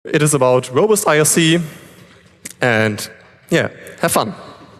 It is about robust IRC, and yeah, have fun.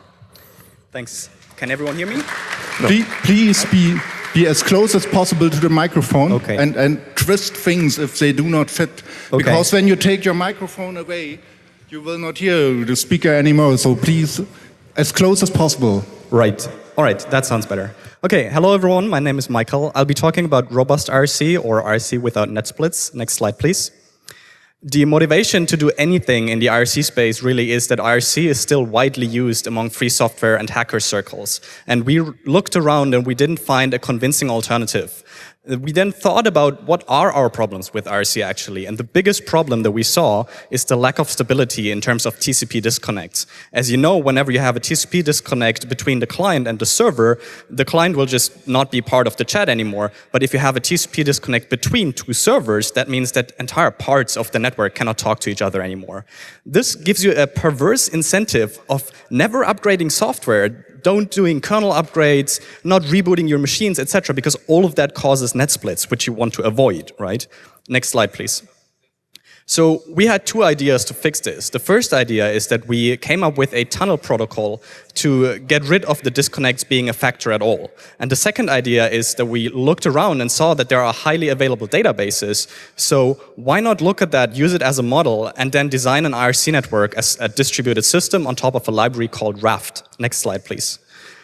Thanks. Can everyone hear me? No. Please be as close as possible to the microphone, okay. and twist things if they do not fit. Okay. Because when you take your microphone away, you will not hear the speaker anymore. So please, as close as possible. Right. All right, that sounds better. Okay, hello everyone, my name is Michael. I'll be talking about robust IRC, or IRC without net splits. Next slide, please. The motivation to do anything in the IRC space really is that IRC is still widely used among free software and hacker circles. And we looked around and we didn't find a convincing alternative. We then thought about what are our problems with IRC actually, and the biggest problem that we saw is the lack of stability in terms of TCP disconnects. As you know, whenever you have a TCP disconnect between the client and the client will just not be part of the chat anymore. But if you have a TCP disconnect between two servers, that means that entire parts of the network cannot talk to each other anymore. This gives you a perverse incentive of never upgrading software, don't doing kernel upgrades, not rebooting your machines, etc., because all of that causes net splits, which you want to avoid, right? Next slide, please. So we had two ideas to fix this. The first idea is that we came up with a tunnel protocol to get rid of the disconnects being a factor at all. And the second idea is that we looked around and saw that there are highly available databases. So why not look at that, use it as a model, and then design an IRC network as a distributed system on top of a library called Raft. Next slide, please.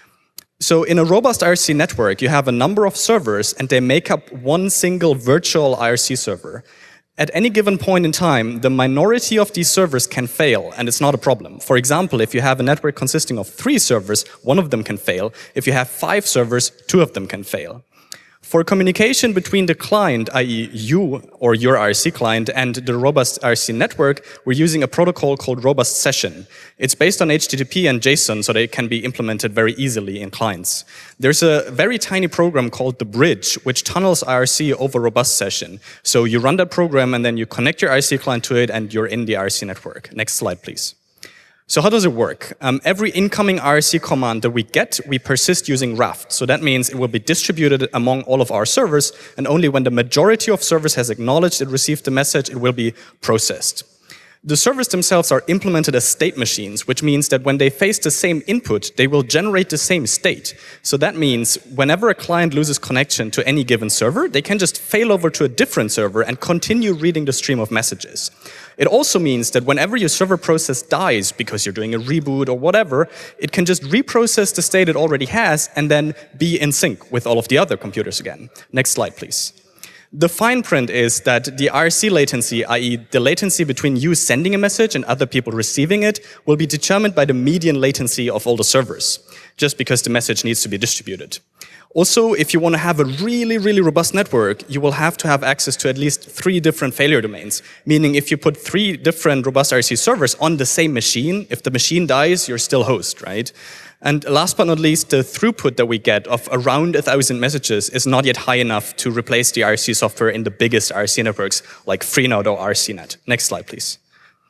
So in a robust IRC network, you have a number of servers, and they make up one single virtual IRC server. At any given point in time, the minority of these servers can fail, and it's not a problem. For example, if you have a network consisting of 3 servers, one of them can fail. If you have 5 servers, 2 of them can fail. For communication between the client, i.e. you or your IRC client, and the robust IRC network, we're using a protocol called Robust Session. It's based on HTTP and JSON, so they can be implemented very easily in clients. There's a very tiny program called The Bridge, which tunnels IRC over Robust Session. So you run that program, and then you connect your IRC client to it, and you're in the IRC network. Next slide, please. So how does it work? Every incoming IRC command that we get, we persist using Raft. So that means it will be distributed among all of our servers, and only when the majority of servers has acknowledged it received the message, it will be processed. The servers themselves are implemented as state machines, which means that when they face the same input, they will generate the same state. So that means whenever a client loses connection to any given server, they can just fail over to a different server and continue reading the stream of messages. It also means that whenever your server process dies because you're doing a reboot or whatever, it can just reprocess the state it already has and then be in sync with all of the other computers again. Next slide, please. The fine print is that the IRC latency, i.e. the latency between you sending a message and other people receiving it, will be determined by the median latency of all the servers, just because the message needs to be distributed. Also, if you want to have a really, really robust network, you will have to have access to at least 3 different failure domains. Meaning if you put 3 different robust IRC servers on the same machine, if the machine dies, you're still host, right? And last but not least, the throughput that we get of around 1,000 messages is not yet high enough to replace the IRC software in the biggest IRC networks like Freenode or RCnet. Next slide, please.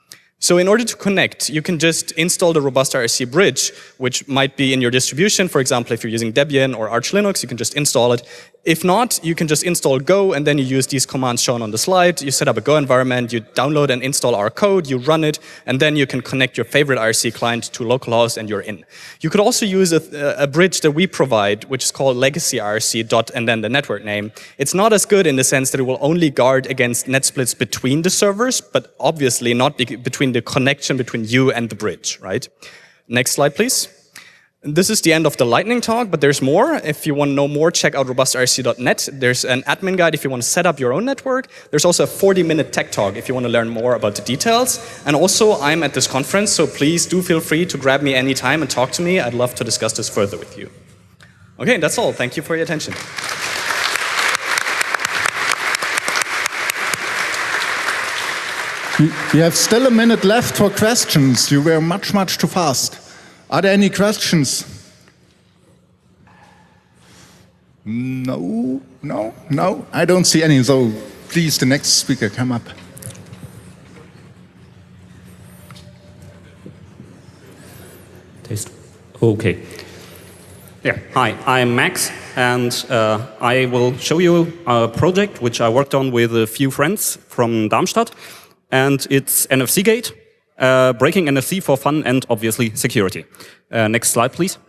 So in order to connect, you can just install the Robust IRC bridge, which might be in your distribution. For example, if you're using Debian or Arch Linux, you can just install it. If not, you can just install Go, and then you use these commands shown on the slide. You set up a Go environment, you download and install our code, you run it, and then you can connect your favorite IRC client to localhost, and you're in. You could also use a bridge that we provide, which is called Legacy IRC dot and then the network name. It's not as good in the sense that it will only guard against net splits between the servers, but obviously not between the connection between you and the bridge, right? Next slide, please. This is the end of the lightning talk, but there's more. If you want to know more, check out robustirc.net. There's an admin guide if you want to set up your own network. There's also a 40-minute tech talk if you want to learn more about the details. And also, I'm at this conference, so please do feel free to grab me anytime and talk to me. I'd love to discuss this further with you. Okay, that's all. Thank you for your attention. We have still a minute left for questions. You were much, much too fast. Are there any questions? No, I don't see any. So please, the next speaker, come up. Taste. Okay. Yeah, hi, I'm Max, and I will show you a project which I worked on with a few friends from Darmstadt. and it's NFC Gate, breaking NFC for fun and obviously security. Next slide, please.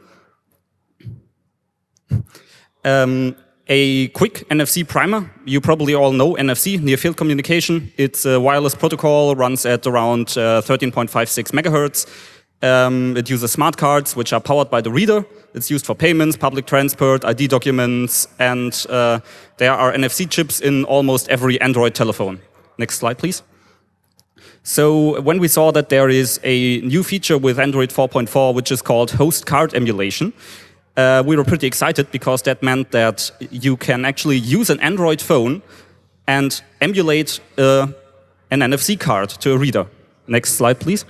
A quick NFC primer. You probably all know NFC, Near Field Communication. It's a wireless protocol, runs at around 13.56 megahertz. It uses smart cards, which are powered by the reader. It's used for payments, public transport, ID documents, and there are NFC chips in almost every Android telephone. Next slide, please. So when we saw that there is a new feature with Android 4.4, which is called host card emulation, we were pretty excited because that meant that you can actually use an Android phone and emulate an NFC card to a reader. Next slide, please.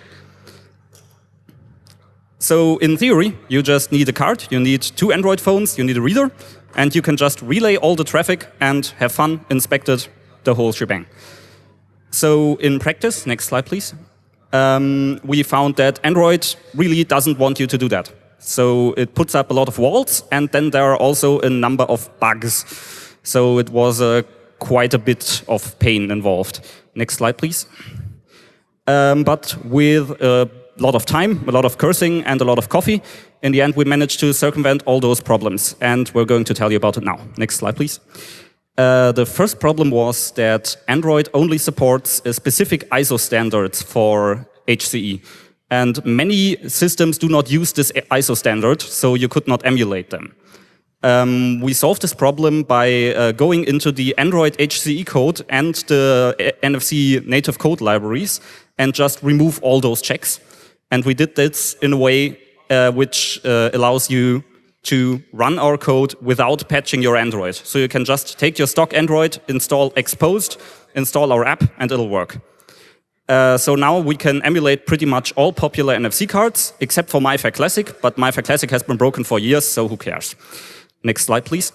So in theory, you just need a card, you need 2 Android phones, you need a reader, and you can just relay all the traffic and have fun, inspect it, the whole shebang. So in practice, next slide, please, we found that Android really doesn't want you to do that. So it puts up a lot of walls, and then there are also a number of bugs. So it was quite a bit of pain involved. Next slide, please. But with a lot of time, a lot of cursing, and a lot of coffee, in the end we managed to circumvent all those problems, and we're going to tell you about it now. Next slide, please. The first problem was that Android only supports specific ISO standards for HCE. And many systems do not use this ISO standard, so you could not emulate them. We solved this problem by going into the Android HCE code and the NFC native code libraries and just remove all those checks. And we did this in a way which allows you to run our code without patching your Android. So you can just take your stock Android, install Xposed, install our app, and it'll work. So now we can emulate pretty much all popular NFC cards, except for MiFi Classic, but MiFi Classic has been broken for years, so who cares? Next slide, please.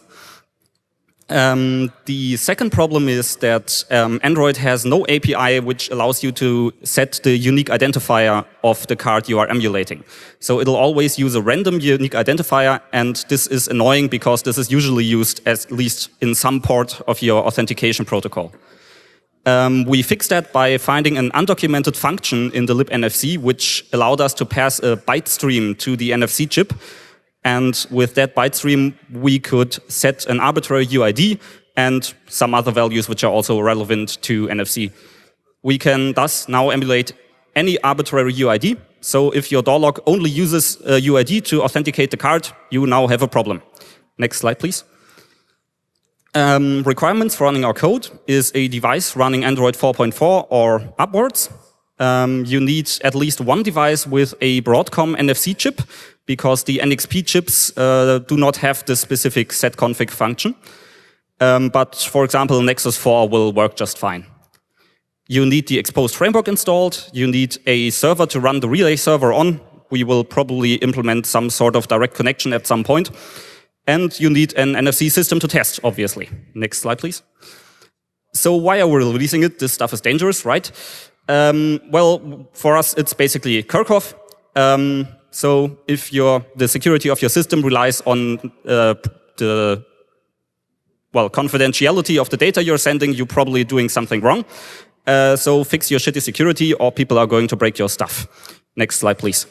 The second problem is that Android has no API which allows you to set the unique identifier of the card you are emulating. So it'll always use a random unique identifier, and this is annoying because this is usually used at least in some part of your authentication protocol. We fixed that by finding an undocumented function in the libNFC, which allowed us to pass a byte stream to the NFC chip. And with that byte stream, we could set an arbitrary UID and some other values which are also relevant to NFC. We can thus now emulate any arbitrary UID. So if your door lock only uses a UID to authenticate the card, you now have a problem. Next slide, please. Requirements for running our code is a device running Android 4.4 or upwards. You need at least one device with a Broadcom NFC chip, because the NXP chips do not have the specific setconfig function. But for example, Nexus 4 will work just fine. You need the Xposed framework installed. You need a server to run the relay server on. We will probably implement some sort of direct connection at some point. And you need an NFC system to test, obviously. Next slide, please. So why are we releasing it? This stuff is dangerous, right? Well, for us, it's basically Kerckhoff. So if the security of your system relies on the confidentiality of the data you're sending, you're probably doing something wrong. So fix your shitty security, or people are going to break your stuff. Next slide, please.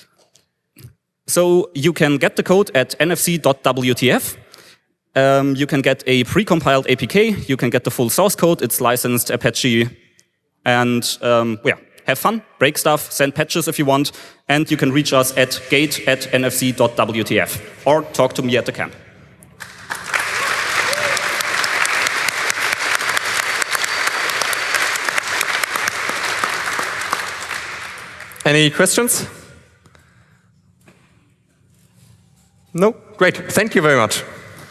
So you can get the code at nfc.wtf. You can get a pre-compiled APK. You can get the full source code. It's licensed Apache. And yeah, have fun, break stuff, send patches if you want. And you can reach us at gate@nfc.wtf or talk to me at the camp. Any questions? No? Great. Thank you very much.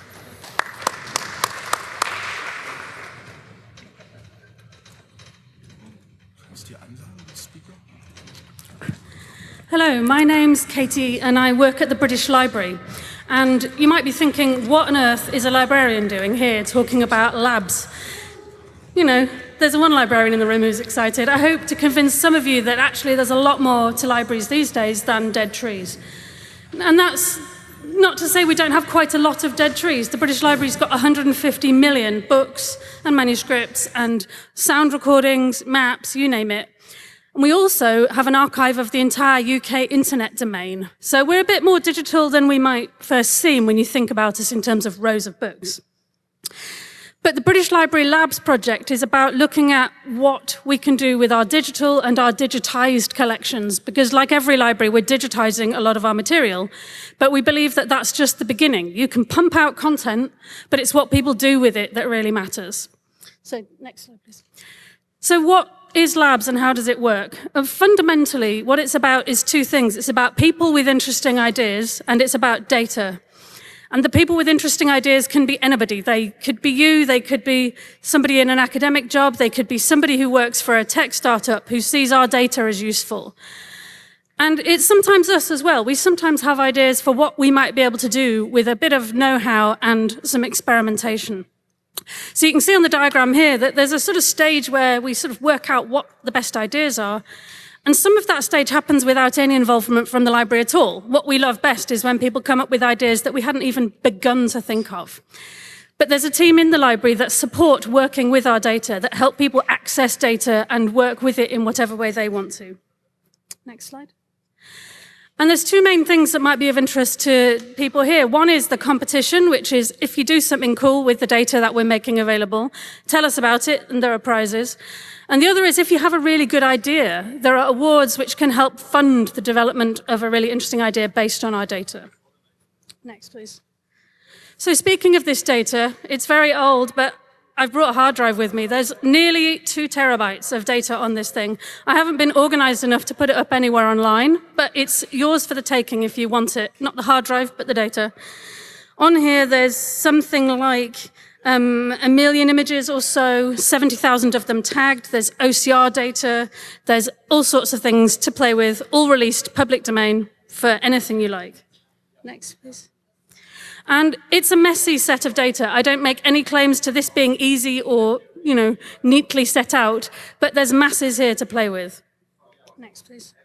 Hello, my name's Katie and I work at the British Library. And you might be thinking, what on earth is a librarian doing here talking about labs? You know, there's one librarian in the room who's excited. I hope to convince some of you that actually there's a lot more to libraries these days than dead trees. And that's not to say we don't have quite a lot of dead trees. The British Library's got 150 million books and manuscripts and sound recordings, maps, you name it. And we also have an archive of the entire UK internet domain. So we're a bit more digital than we might first seem when you think about us in terms of rows of books. But the British Library Labs project is about looking at what we can do with our digital and our digitized collections, because like every library, we're digitizing a lot of our material. But we believe that that's just the beginning. You can pump out content, but it's what people do with it that really matters. So next slide, please. So what is Labs and how does it work? Fundamentally, what it's about is two things. It's about people with interesting ideas, and it's about data. And the people with interesting ideas can be anybody. They could be you, they could be somebody in an academic job, they could be somebody who works for a tech startup who sees our data as useful. And it's sometimes us as well. We sometimes have ideas for what we might be able to do with a bit of know-how and some experimentation. So you can see on the diagram here that there's a sort of stage where we sort of work out what the best ideas are. And some of that stage happens without any involvement from the library at all. What we love best is when people come up with ideas that we hadn't even begun to think of. But there's a team in the library that support working with our data, that help people access data and work with it in whatever way they want to. Next slide. And there's two main things that might be of interest to people here. One is the competition, which is if you do something cool with the data that we're making available, tell us about it, and there are prizes. And the other is if you have a really good idea, there are awards which can help fund the development of a really interesting idea based on our data. Next, please. So speaking of this data, it's very old, but I've brought a hard drive with me. There's nearly 2 terabytes of data on this thing. I haven't been organized enough to put it up anywhere online, but it's yours for the taking if you want it. Not the hard drive, but the data. On here, there's something like 1 million images or so, 70,000 of them tagged. There's OCR data. There's all sorts of things to play with, all released public domain for anything you like. Next, please. And it's a messy set of data. I don't make any claims to this being easy or, neatly set out, but there's masses here to play with. Next, please.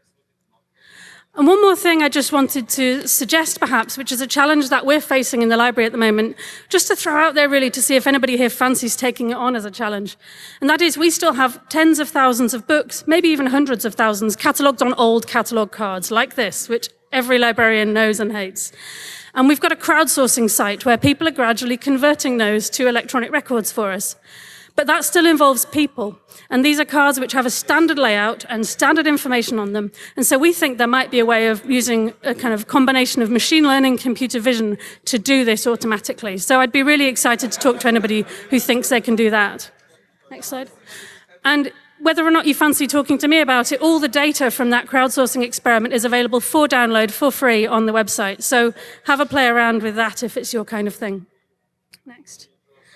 And one more thing I just wanted to suggest, perhaps, which is a challenge that we're facing in the library at the moment, just to throw out there, really, to see if anybody here fancies taking it on as a challenge. And that is, we still have tens of thousands of books, maybe even hundreds of thousands, catalogued on old catalogue cards like this, which every librarian knows and hates. And we've got a crowdsourcing site where people are gradually converting those to electronic records for us. But that still involves people. And these are cards which have a standard layout and standard information on them. And so we think there might be a way of using a kind of combination of machine learning, computer vision to do this automatically. So I'd be really excited to talk to anybody who thinks they can do that. Next slide. And whether or not you fancy talking to me about it, all the data from that crowdsourcing experiment is available for download for free on the website. So have a play around with that if it's your kind of thing. Next.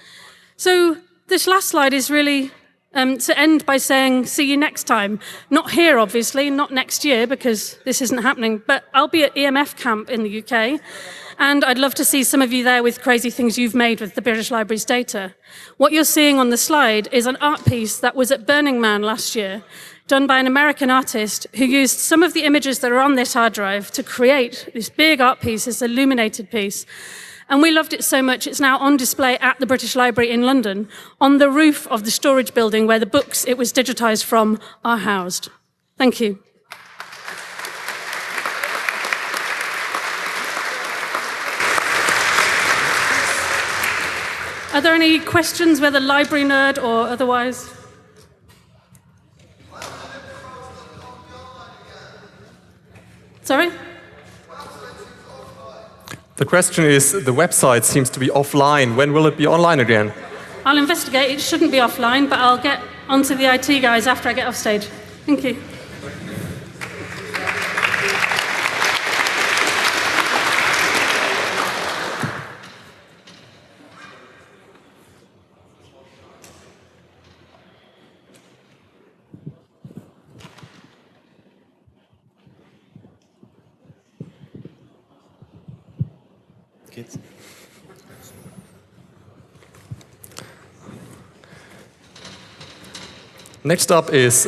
So this last slide is really to end by saying, see you next time. Not here, obviously, not next year, because this isn't happening, but I'll be at EMF Camp in the UK, and I'd love to see some of you there with crazy things you've made with the British Library's data. What you're seeing on the slide is an art piece that was at Burning Man last year, done by an American artist who used some of the images that are on this hard drive to create this big art piece, this illuminated piece. And we loved it so much, it's now on display at the British Library in London, on the roof of the storage building where the books it was digitized from are housed. Thank you. Are there any questions, whether library nerd or otherwise? Sorry? The question is, the website seems to be offline. When will it be online again? I'll investigate. It shouldn't be offline, but I'll get onto the IT guys after I get off stage. Thank you. Geht's? Next up is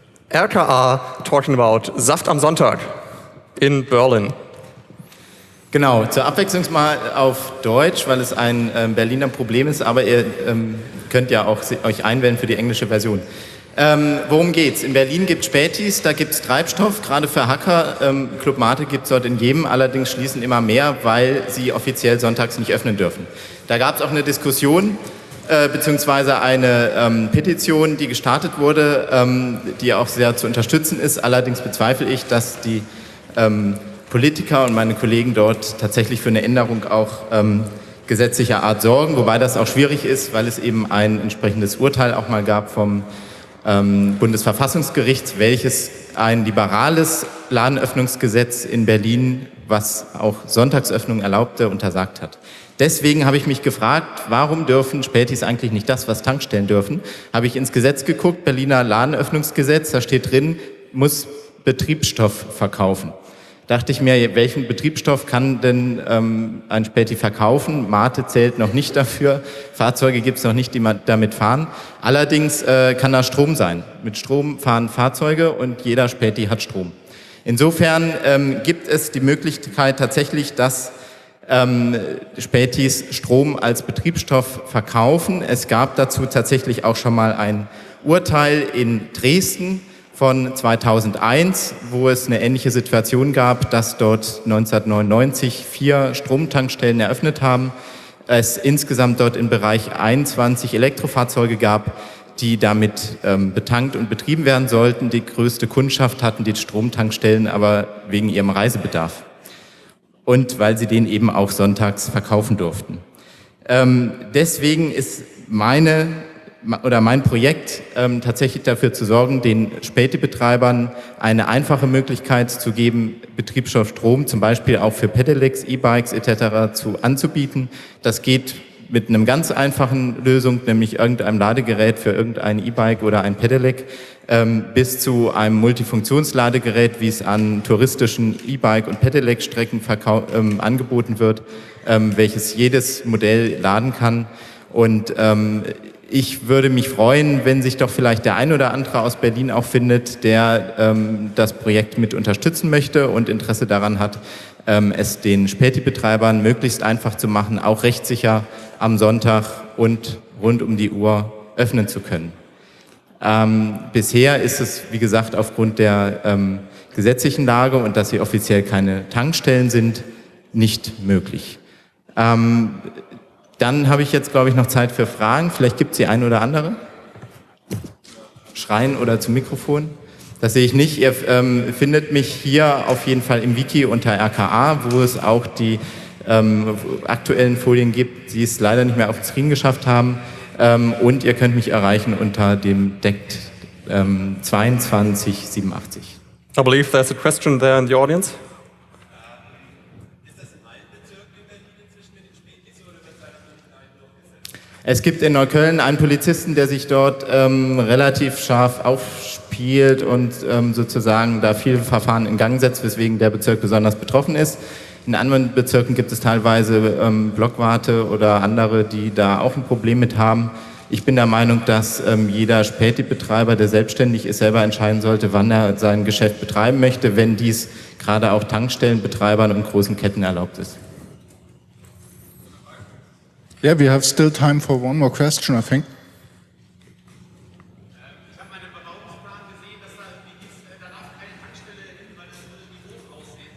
RKA talking about Saft am Sonntag in Berlin. Genau, zur Abwechslung mal auf Deutsch, weil es ein Berliner Problem ist, aber ihr könnt ja auch euch einwählen für die englische Version. Worum geht's? In Berlin gibt es Spätis, da gibt es Treibstoff, gerade für Hacker. Club Mate gibt es dort in jedem, allerdings schließen immer mehr, weil sie offiziell sonntags nicht öffnen dürfen. Da gab es auch eine Diskussion, beziehungsweise eine Petition, die gestartet wurde, die auch sehr zu unterstützen ist. Allerdings bezweifle ich, dass die Politiker und meine Kollegen dort tatsächlich für eine Änderung auch gesetzlicher Art sorgen, wobei das auch schwierig ist, weil es eben ein entsprechendes Urteil auch mal gab vom Bundesverfassungsgericht, welches ein liberales Ladenöffnungsgesetz in Berlin, was auch Sonntagsöffnung erlaubte, untersagt hat. Deswegen habe ich mich gefragt, warum dürfen Spätis eigentlich nicht das, was Tankstellen dürfen? Habe ich ins Gesetz geguckt, Berliner Ladenöffnungsgesetz, da steht drin, muss Betriebsstoff verkaufen. Dachte ich mir, welchen Betriebsstoff kann denn ein Späti verkaufen? Mate zählt noch nicht dafür, Fahrzeuge gibt es noch nicht, die damit fahren. Allerdings kann da Strom sein. Mit Strom fahren Fahrzeuge und jeder Späti hat Strom. Insofern gibt es die Möglichkeit tatsächlich, dass Spätis Strom als Betriebsstoff verkaufen. Es gab dazu tatsächlich auch schon mal ein Urteil in Dresden von 2001, wo es eine ähnliche Situation gab, dass dort 1999 4 Stromtankstellen eröffnet haben. Es insgesamt dort im Bereich 21 Elektrofahrzeuge gab, die damit betankt und betrieben werden sollten. Die größte Kundschaft hatten die Stromtankstellen aber wegen ihrem Reisebedarf. Und weil sie den eben auch sonntags verkaufen durften. Deswegen ist mein Projekt tatsächlich dafür zu sorgen, den Späti-Betreibern eine einfache Möglichkeit zu geben, Betriebsstoffstrom zum Beispiel auch für Pedelecs, E-Bikes etc. anzubieten. Das geht mit einem ganz einfachen Lösung, nämlich irgendeinem Ladegerät für irgendein E-Bike oder ein Pedelec, bis zu einem Multifunktionsladegerät, wie es an touristischen E-Bike- und Pedelec-Strecken angeboten wird, welches jedes Modell laden kann. Und ich würde mich freuen, wenn sich doch vielleicht der ein oder andere aus Berlin auch findet, der das Projekt mit unterstützen möchte und Interesse daran hat, es den Späti-Betreibern möglichst einfach zu machen, auch rechtssicher am Sonntag und rund um die Uhr öffnen zu können. Bisher ist es, wie gesagt, aufgrund der gesetzlichen Lage und dass sie offiziell keine Tankstellen sind, nicht möglich. Dann habe ich jetzt, glaube ich, noch Zeit für Fragen. Vielleicht gibt es die ein oder andere. Schreien oder zum Mikrofon. Das sehe ich nicht. Ihr findet mich hier auf jeden Fall im Wiki unter RKA, wo es auch die aktuellen Folien gibt, die es leider nicht mehr auf den Screen geschafft haben. Und ihr könnt mich erreichen unter dem DECT 2287. I believe there's a question there in the audience. Es gibt in Neukölln einen Polizisten, der sich dort relativ scharf aufspielt und sozusagen da viele Verfahren in Gang setzt, weswegen der Bezirk besonders betroffen ist. In anderen Bezirken gibt es teilweise Blockwarte oder andere, die da auch ein Problem mit haben. Ich bin der Meinung, dass jeder Späti-Betreiber, der selbstständig ist, selber entscheiden sollte, wann er sein Geschäft betreiben möchte, wenn dies gerade auch Tankstellenbetreibern und großen Ketten erlaubt ist. Yeah, we have still time for one more question, I think. Ich habe meinen Bebauungsplan gesehen, dass da darf keine Tankstelle hin, weil das würde wie hoch aussehen.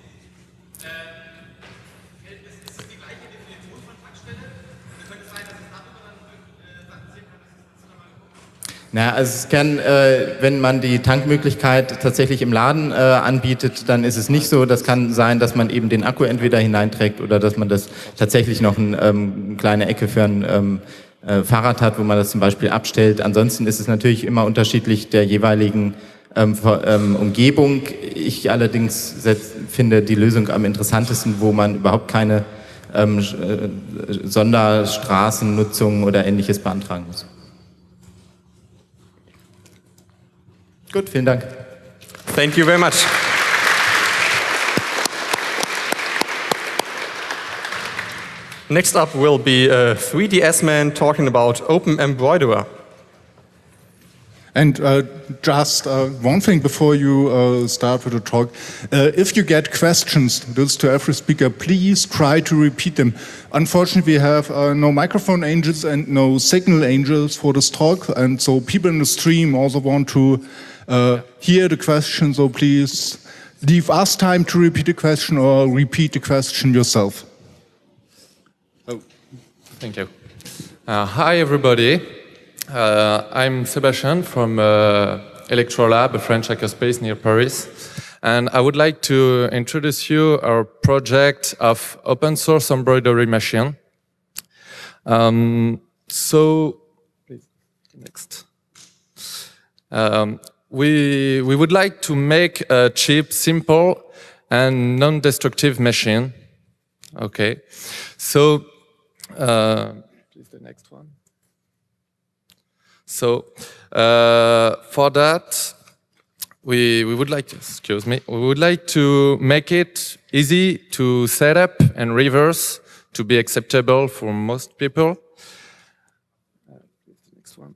Ist das die gleiche Definition von Tankstelle? Könnte es sein, dass es darüber dann sehen kann, dass es nochmal geguckt? Na, also es kann, wenn man die Tankmöglichkeit tatsächlich im Laden anbietet, dann ist es nicht so. Das kann sein, dass man eben den Akku entweder hineinträgt oder dass man das tatsächlich noch eine kleine Ecke für ein Fahrrad hat, wo man das zum Beispiel abstellt. Ansonsten ist es natürlich immer unterschiedlich der jeweiligen Umgebung. Ich allerdings finde die Lösung am interessantesten, wo man überhaupt keine Sonderstraßennutzung oder Ähnliches beantragen muss. Gut, vielen Dank. Thank you very much. Next up will be a 3DS man talking about Open Embroiderer. And just one thing before you start with the talk. If you get questions, this to every speaker, please try to repeat them. Unfortunately, we have no microphone angels and no signal angels for this talk, and so people in the stream also want to hear the question, so please leave us time to repeat the question or repeat the question yourself. Oh. Thank you. Hi, everybody. I'm Sebastian from Electrolab, a French hackerspace near Paris. And I would like to introduce you our project of open source embroidery machine. Please, next. We would like to make a cheap, simple, and non-destructive machine. Okay. So, please the next one. So, for that, we would like to make it easy to set up and reverse to be acceptable for most people. Next one.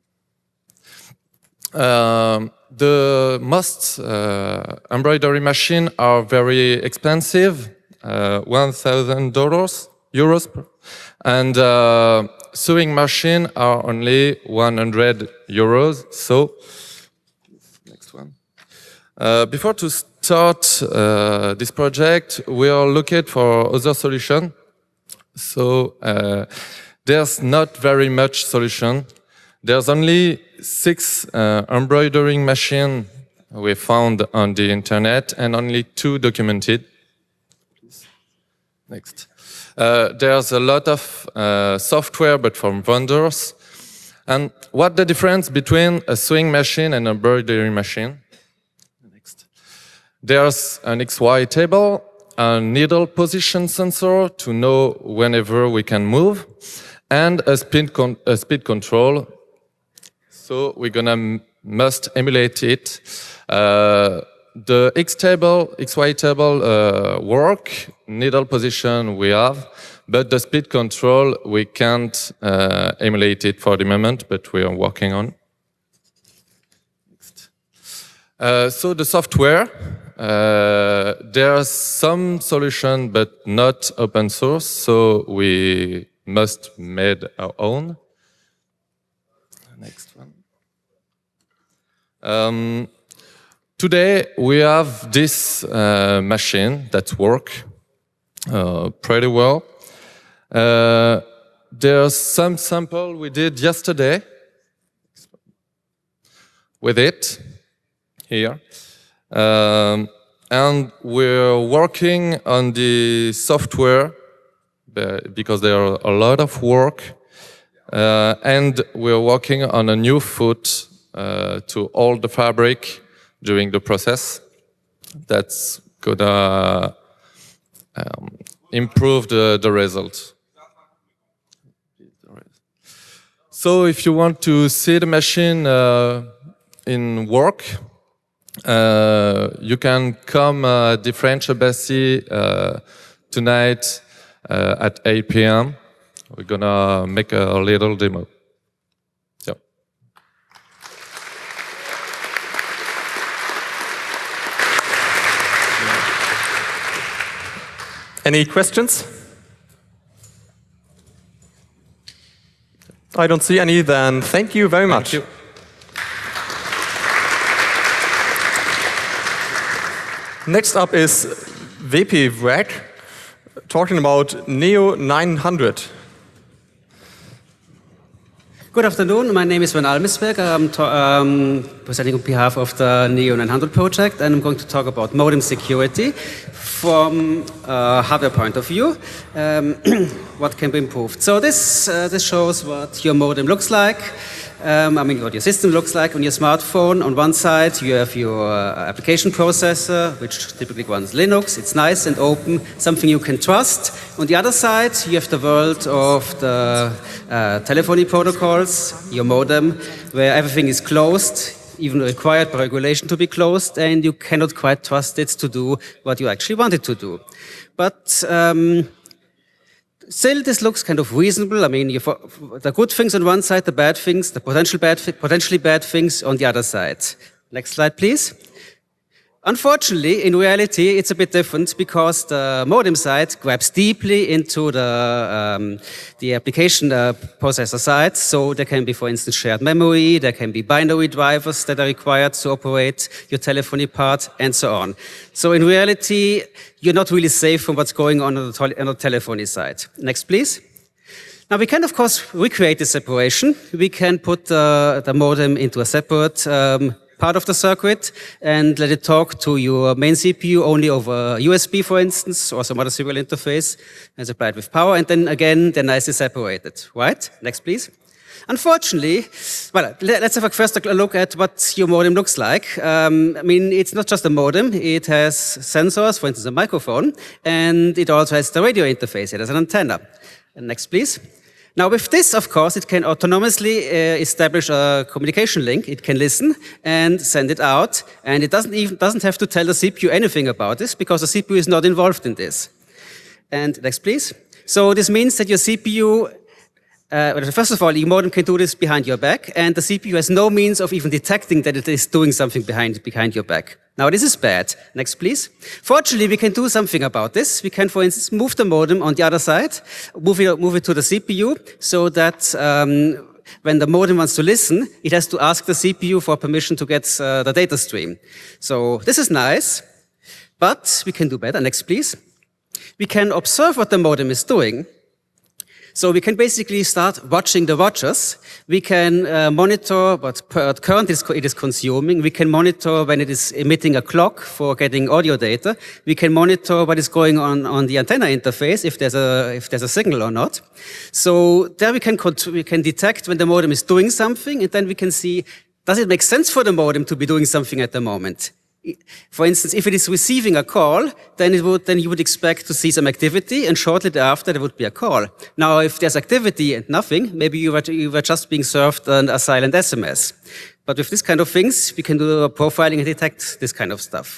The most embroidery machines are very expensive, $1,000 euros, and sewing machine are only 100 euros. So, next one. Before to start this project, we are looking for other solution. So there's not very much solution. There's only 6 embroidering machine we found on the internet and only 2 documented. Please. Next. There's a lot of software, but from vendors. And what the difference between a sewing machine and an embroidery machine? Next. There's an XY table, a needle position sensor to know whenever we can move, and a speed control. So we're gonna must emulate it. The XY table work, needle position we have, but the speed control we can't emulate it for the moment, but we are working on. Next. So the software, there's some solution but not open source, so we must make our own. Next one. Today we have this machine that works pretty well. There's some sample we did yesterday with it here. And we're working on the software because there are a lot of work. And we're working on a new foot to all the fabric during the process. That's gonna improve the result. So if you want to see the machine in work, you can come at the French Embassy tonight at 8 p.m. We're gonna make a little demo. Yeah. Any questions? I don't see any, then thank you very much. Thank you. Next up is WP Wrag talking about Neo 900. Good afternoon, my name is Sven Almesberg. I'm presenting on behalf of the Neo 900 project, and I'm going to talk about modem security from a hardware point of view. What can be improved? So this shows what your modem looks like. What your system looks like on your smartphone. On one side, you have your application processor, which typically runs Linux. It's nice and open, something you can trust. On the other side, you have the world of the telephony protocols, your modem, where everything is closed, even required by regulation to be closed, and you cannot quite trust it to do what you actually want it to do. But Still, this looks kind of reasonable. I mean, the good things on one side, the bad things, the potentially bad things on the other side. Next slide, please. Unfortunately, in reality, it's a bit different because the modem side grabs deeply into the application processor side. So there can be, for instance, shared memory, there can be binary drivers that are required to operate your telephony part, and so on. So in reality, you're not really safe from what's going on the telephony side. Next, please. Now, we can, of course, recreate the separation. We can put the modem into a separate part of the circuit and let it talk to your main CPU only over USB, for instance, or some other serial interface, and supply it with power, and then again, they're nicely separated, right? Next, please. Unfortunately, well, let's have a first look at what your modem looks like. I mean, it's not just a modem. It has sensors, for instance, a microphone, and it also has the radio interface. It has an antenna. And next, please. Now, with this, of course, it can autonomously establish a communication link. It can listen and send it out, and it doesn't have to tell the CPU anything about this because the CPU is not involved in this. And next, please. So this means that your CPU, first of all, your modem can do this behind your back, and the CPU has no means of even detecting that it is doing something behind your back. Now, this is bad. Next, please. Fortunately, we can do something about this. We can, for instance, move the modem on the other side, move it to the CPU, so that when the modem wants to listen, it has to ask the CPU for permission to get the data stream. So this is nice, but we can do better. Next, please. We can observe what the modem is doing. So we can basically start watching the watchers. We can monitor what current it is consuming. We can monitor when it is emitting a clock for getting audio data. We can monitor what is going on the antenna interface, if there's a signal or not. So there we can detect when the modem is doing something, and then we can see, does it make sense for the modem to be doing something at the moment? For instance, if it is receiving a call, then you would expect to see some activity, and shortly thereafter there would be a call. Now, if there's activity and nothing, maybe you were just being served a silent SMS. But with this kind of things, we can do profiling and detect this kind of stuff.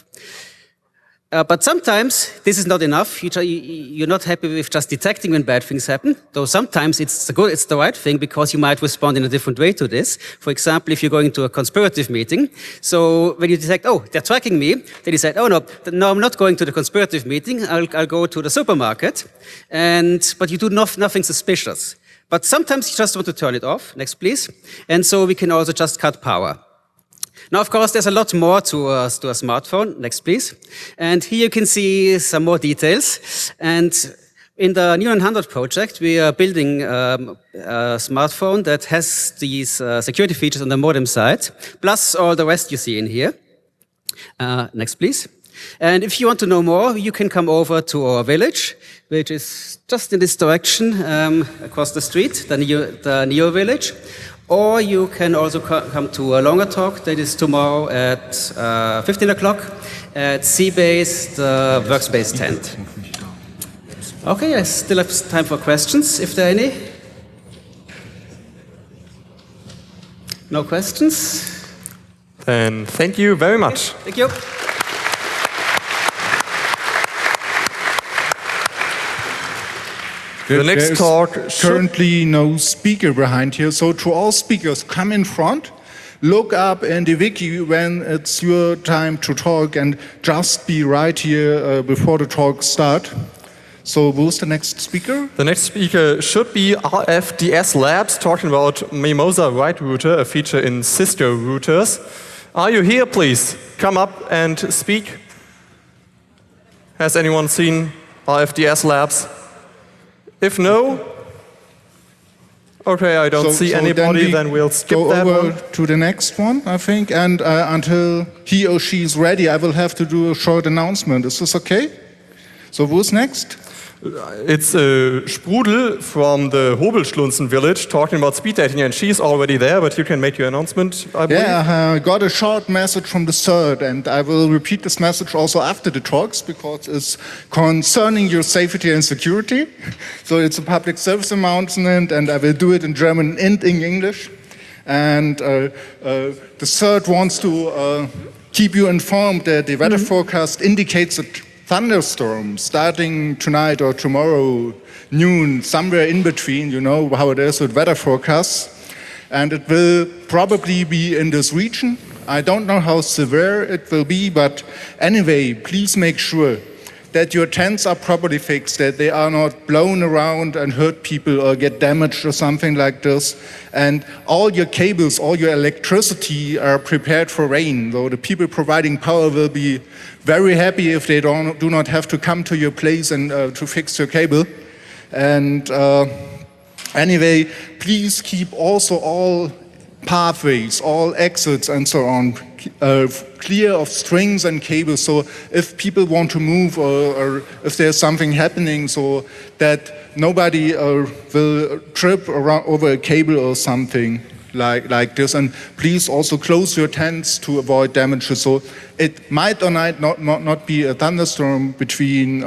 But sometimes this is not enough. You're not happy with just detecting when bad things happen. Though sometimes it's the right thing because you might respond in a different way to this. For example, if you're going to a conspirative meeting, so when you detect, oh, they're tracking me, then you say, oh no, I'm not going to the conspirative meeting. I'll go to the supermarket, but you do nothing suspicious. But sometimes you just want to turn it off. Next, please. And so we can also just cut power. Now, of course, there's a lot more to a smartphone. Next, please. And here you can see some more details. And in the Neo900 project, we are building a smartphone that has these security features on the modem side, plus all the rest you see in here. Next, please. And if you want to know more, you can come over to our village, which is just in this direction, across the street, the Neo village. Or you can also come to a longer talk that is tomorrow at 15 o'clock at Seabase, the workspace tent. Okay, I still have time for questions, if there are any. No questions? Then thank you very much. Thank you. The next There's talk currently no speaker behind here, so to all speakers, come in front, look up in the wiki when it's your time to talk, and just be right here before the talk start. So who's the next speaker? The next speaker should be RFDS Labs, talking about Mimosa Wide Router, a feature in Cisco routers. Are you here, please? Come up and speak. Has anyone seen RFDS Labs? If no, okay, I don't see anybody, then we'll skip that one. Go over to the next one, I think, and until he or she is ready, I will have to do a short announcement. Is this okay? So who's next? It's Sprudel from the Hobelschlunzen village talking about speed dating, and she's already there, but you can make your announcement, I believe. Yeah, I got a short message from the third, and I will repeat this message also after the talks because it's concerning your safety and security. So it's a public service announcement, and I will do it in German and in English. And the third wants to keep you informed that the weather forecast indicates a thunderstorm starting tonight or tomorrow noon, somewhere in between, you know how it is with weather forecasts. And it will probably be in this region. I don't know how severe it will be, but anyway, please make sure that your tents are properly fixed, that they are not blown around and hurt people or get damaged or something like this. And all your cables, all your electricity are prepared for rain. So the people providing power will be very happy if they do not have to come to your place and to fix your cable. And anyway, please keep also all pathways, all exits and so on clear of strings and cables, so if people want to move or if there's something happening, so that nobody will trip around over a cable or something like this. And please also close your tents to avoid damages. So it might or might not be a thunderstorm between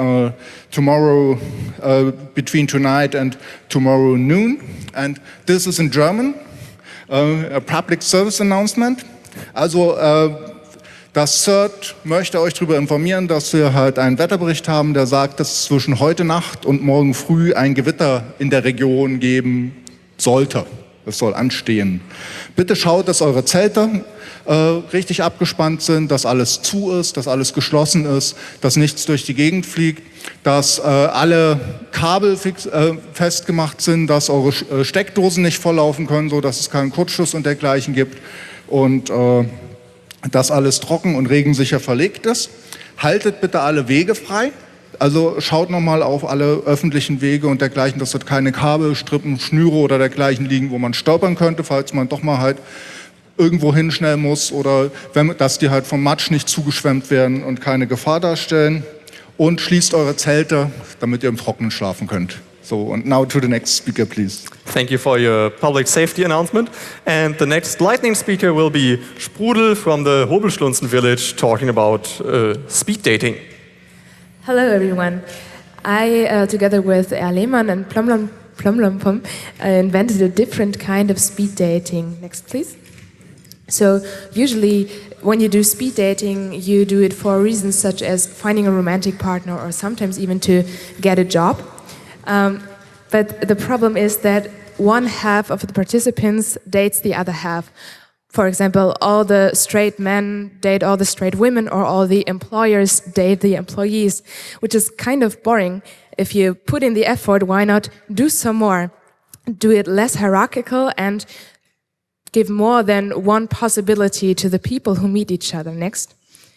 between tonight and tomorrow noon. And this is in German, a public service announcement. Also das CERT möchte euch darüber informieren, dass wir halt einen Wetterbericht haben, der sagt, dass es zwischen heute Nacht und morgen früh ein Gewitter in der Region geben sollte. Das soll anstehen. Bitte schaut, dass eure Zelte richtig abgespannt sind, dass alles zu ist, dass alles geschlossen ist, dass nichts durch die Gegend fliegt, dass alle Kabel festgemacht sind, dass eure Steckdosen nicht volllaufen können, so dass es keinen Kurzschluss und dergleichen gibt. Und dass alles trocken und regensicher verlegt ist. Haltet bitte alle Wege frei. Also schaut nochmal auf alle öffentlichen Wege und dergleichen, dass dort keine Kabel, Strippen, Schnüre oder dergleichen liegen, wo man stolpern könnte, falls man doch mal halt irgendwo hin schnell muss oder dass die halt vom Matsch nicht zugeschwemmt werden und keine Gefahr darstellen. Und schließt eure Zelte, damit ihr im Trockenen schlafen könnt. So, and now to the next speaker, please. Thank you for your public safety announcement. And the next lightning speaker will be Sprudel from the Hobelschlunzen village talking about speed dating. Hello everyone. I, together with Herr Lehmann and Plomlompom, invented a different kind of speed dating. Next, please. So usually when you do speed dating, you do it for reasons such as finding a romantic partner or sometimes even to get a job. But the problem is that one half of the participants dates the other half. For example, all the straight men date all the straight women, or all the employers date the employees, which is kind of boring. If you put in the effort, why not do some more? Do it less hierarchical and give more than one possibility to the people who meet each other next.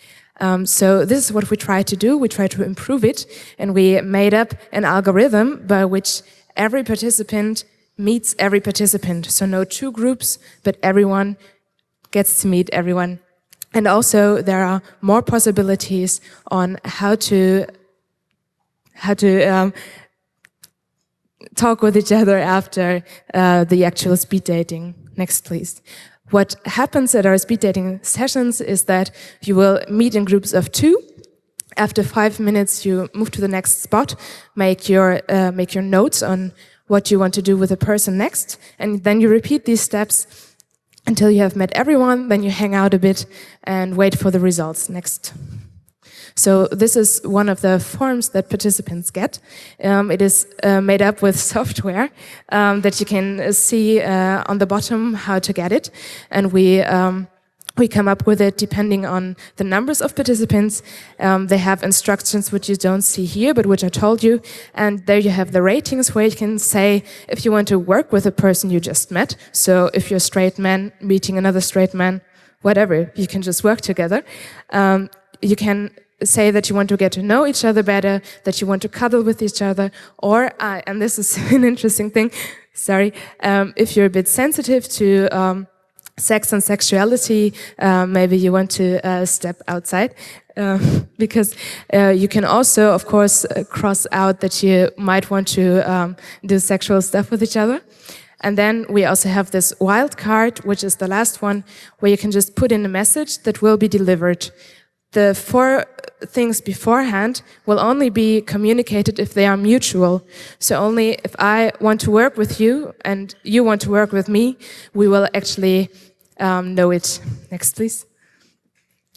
So this is what we try to do. We try to improve it, and we made up an algorithm by which every participant meets every participant. So no two groups, but everyone gets to meet everyone. And also there are more possibilities on how to talk with each other after the actual speed dating. Next, please. What happens at our speed dating sessions is that you will meet in groups of 2. After 5 minutes, you move to the next spot, make your notes on what you want to do with the person next, and then you repeat these steps until you have met everyone. Then you hang out a bit and wait for the results. Next. So this is one of the forms that participants get. It is made up with software that you can see on the bottom how to get it. And we come up with it depending on the numbers of participants. They have instructions which you don't see here, but which I told you. And there you have the ratings where you can say if you want to work with a person you just met. So if you're a straight man meeting another straight man, whatever, you can just work together. You can say that you want to get to know each other better, that you want to cuddle with each other, or, and this is an interesting thing, sorry, if you're a bit sensitive to sex and sexuality, maybe you want to step outside, because you can also, of course, cross out that you might want to do sexual stuff with each other. And then we also have this wild card, which is the last one, where you can just put in a message that will be delivered. The 4 things beforehand will only be communicated if they are mutual. So only if I want to work with you and you want to work with me, we will actually know it. Next, please.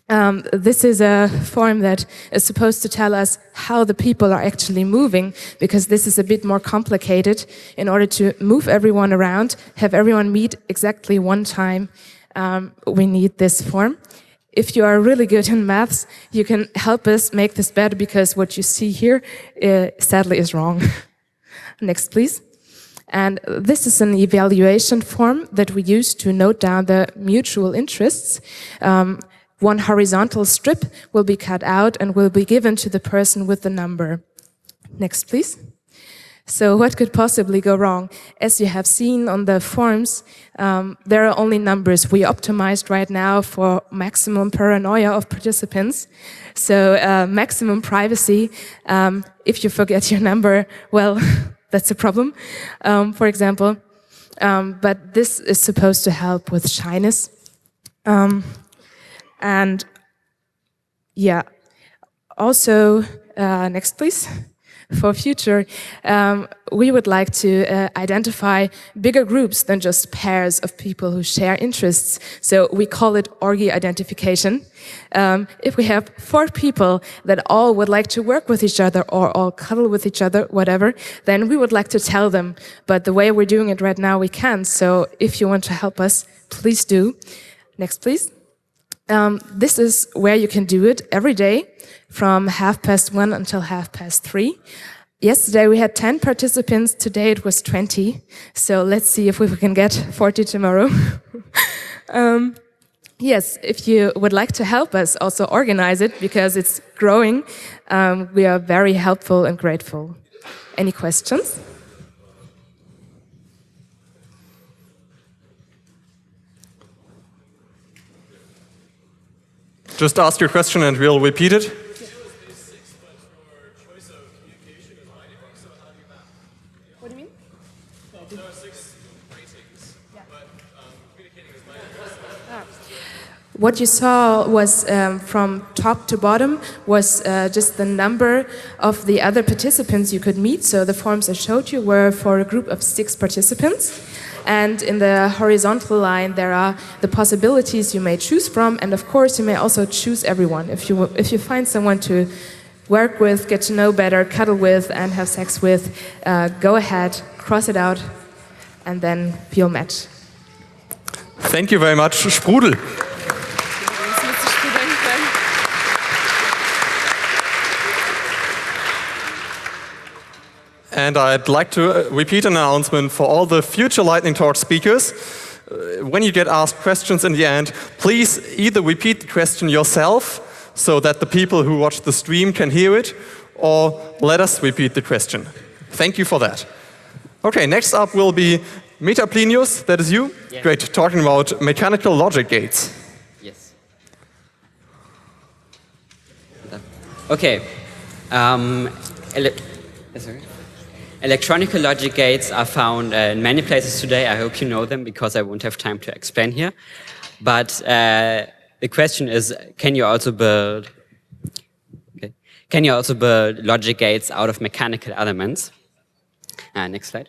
This is a form that is supposed to tell us how the people are actually moving, because this is a bit more complicated. In order to move everyone around, have everyone meet exactly one time, we need this form. If you are really good in maths, you can help us make this better, because what you see here sadly is wrong. Next, please. And this is an evaluation form that we use to note down the mutual interests. One horizontal strip will be cut out and will be given to the person with the number. Next, please. So what could possibly go wrong? As you have seen on the forms, there are only numbers. We optimized right now for maximum paranoia of participants. So maximum privacy. If you forget your number, well, that's a problem, for example. But this is supposed to help with shyness. And yeah, also, next please. For future, we would like to identify bigger groups than just pairs of people who share interests. So we call it orgy identification. If we have 4 people that all would like to work with each other or all cuddle with each other, whatever, then we would like to tell them. But the way we're doing it right now, we can't. So if you want to help us, please do. Next, please. This is where you can do it every day from 1:30 until 3:30. Yesterday we had 10 participants, today it was 20. So let's see if we can get 40 tomorrow. Yes, if you would like to help us also organize it, because it's growing, we are very helpful and grateful. Any questions? Just ask your question and we'll repeat it. What do you mean? Well, there are 6 ratings, but communicating is What you saw was from top to bottom was just the number of the other participants you could meet. So the forms I showed you were for a group of 6 participants. And in the horizontal line, there are the possibilities you may choose from. And of course, you may also choose everyone. If you find someone to work with, get to know better, cuddle with, and have sex with, go ahead, cross it out, and then feel match. Thank you very much, Sprudel. And I'd like to repeat an announcement for all the future Lightning Talk speakers. When you get asked questions in the end, please either repeat the question yourself so that the people who watch the stream can hear it, or let us repeat the question. Thank you for that. Okay, next up will be Meta Plinius, that is you. Yeah. Great, talking about mechanical logic gates. Yes. Okay. Sorry. Electronic logic gates are found in many places today. I hope you know them, because I won't have time to explain here. But the question is, can you also build logic gates out of mechanical elements? Next slide.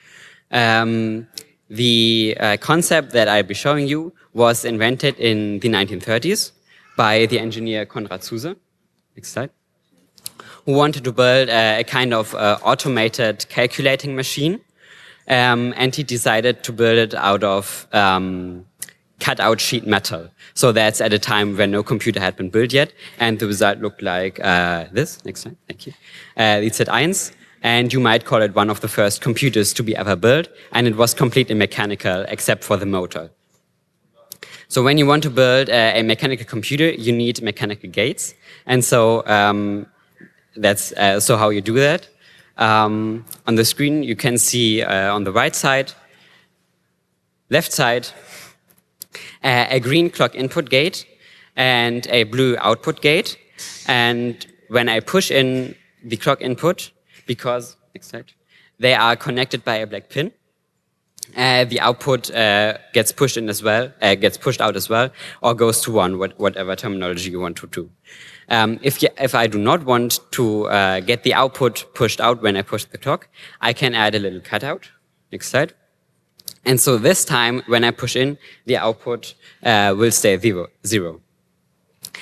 The concept that I'll be showing you was invented in the 1930s by the engineer Konrad Zuse. Next slide. Who wanted to build a kind of automated calculating machine. And he decided to build it out of cut-out sheet metal. So that's at a time when no computer had been built yet. And the result looked like this. Next slide, thank you. The Z1. And you might call it one of the first computers to be ever built. And it was completely mechanical, except for the motor. So when you want to build a mechanical computer, you need mechanical gates. And so that's so how you do that. On the screen, you can see on the right side, left side, a green clock input gate and a blue output gate. And when I push in the clock input, because next slide, they are connected by a black pin, the output gets pushed in as well, gets pushed out as well, or goes to 1, whatever terminology you want to do. If I do not want to get the output pushed out when I push the clock, I can add a little cutout. Next slide. And so this time, when I push in, the output will stay 0.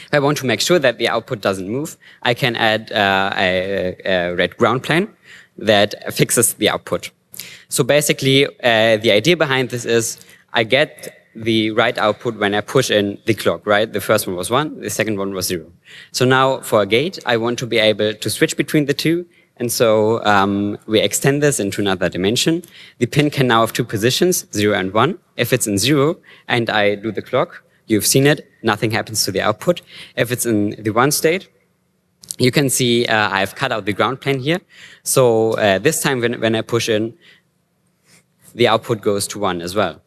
If I want to make sure that the output doesn't move, I can add a red ground plane that fixes the output. So basically, the idea behind this is I get the right output when I push in the clock, right? The first one was 1, the second one was 0. So now for a gate, I want to be able to switch between the two. And so we extend this into another dimension. The pin can now have 2 positions, 0 and 1. If it's in 0 and I do the clock, you've seen it, nothing happens to the output. If it's in the 1 state, you can see I've cut out the ground plane here. So this time when I push in, the output goes to 1 as well.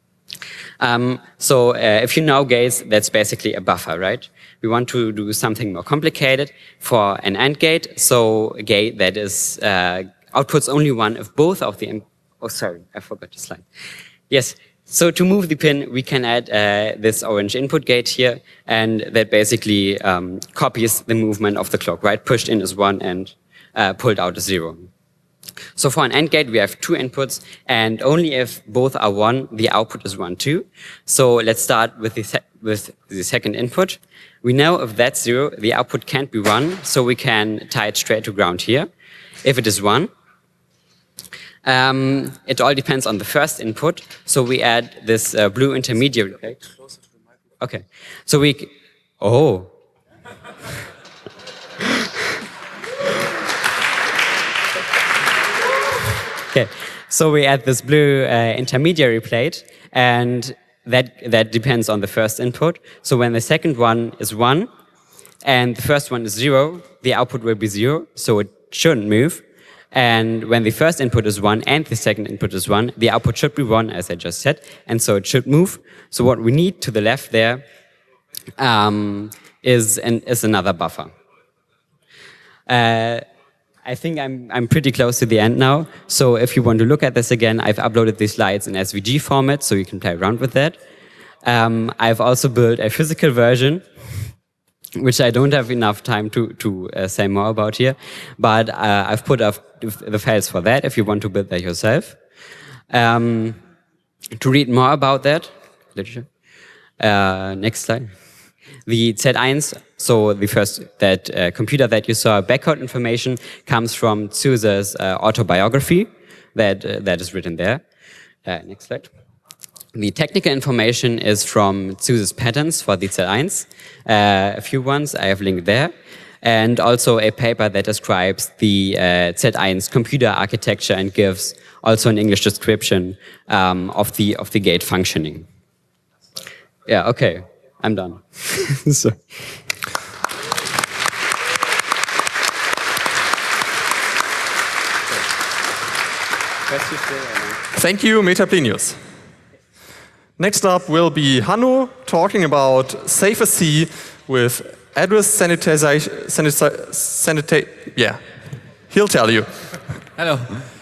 So if you know gates, that's basically a buffer, right? We want to do something more complicated for an AND gate. So a gate that is outputs only 1 if both of the... Oh, sorry, I forgot the slide. Yes, so to move the pin, we can add this orange input gate here, and that basically copies the movement of the clock, right? Pushed in is 1 and pulled out is 0. So for an AND gate, we have 2 inputs, and only if both are 1, the output is 1 too. So let's start with the second input. We know if that's 0, the output can't be 1, so we can tie it straight to ground here. If it is 1, it all depends on the first input. So we add this blue intermediary plate. Okay, so we... Oh. Okay, so we add this blue intermediary plate, and that depends on the first input. So when the second one is 1, and the first one is 0, the output will be 0, so it shouldn't move. And when the first input is 1 and the second input is 1, the output should be 1, as I just said, and so it should move. So what we need to the left there is another buffer. I think I'm pretty close to the end now. So if you want to look at this again, I've uploaded these slides in SVG format, so you can play around with that. I've also built a physical version, which I don't have enough time to say more about here. But I've put up the files for that if you want to build that yourself. To read more about that, next slide. The Z1, so the first computer that you saw, backcode information comes from Zuse's autobiography that is written there. Next slide. The technical information is from Zuse's patents for the Z1. A few ones I have linked there. And also a paper that describes the Z1 computer architecture and gives also an English description of the gate functioning. Yeah, okay. I'm done. So. Thank you, Metaplenius. Next up will be Hanno talking about SaferC with address sanitization. Yeah, he'll tell you. Hello.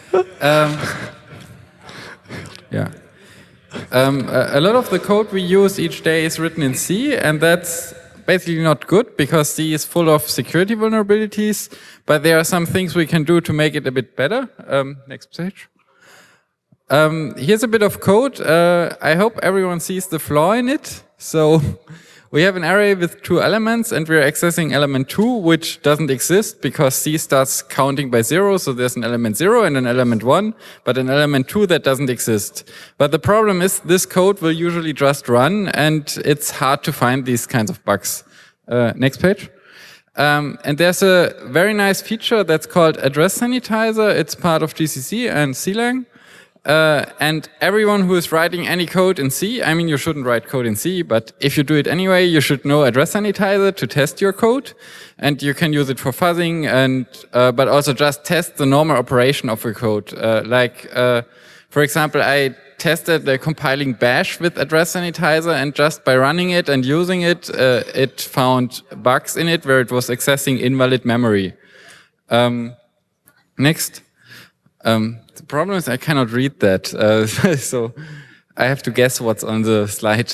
Yeah. A lot of the code we use each day is written in C, and that's basically not good because C is full of security vulnerabilities, but there are some things we can do to make it a bit better. Next page. Here's a bit of code. I hope everyone sees the flaw in it. So we have an array with 2 elements, and we're accessing element 2, which doesn't exist because C starts counting by 0. So there's an element 0 and an element 1, but an element 2 that doesn't exist. But the problem is this code will usually just run, and it's hard to find these kinds of bugs. Next page. And there's a very nice feature that's called Address Sanitizer. It's part of GCC and CLang. And everyone who is writing any code in C, I mean, you shouldn't write code in C, but if you do it anyway, you should know Address Sanitizer to test your code. And you can use it for fuzzing, and but also just test the normal operation of your code. For example, I tested the compiling bash with Address Sanitizer, and just by running it and using it, it found bugs in it where it was accessing invalid memory. Next. The problem is I cannot read that, so I have to guess what's on the slide.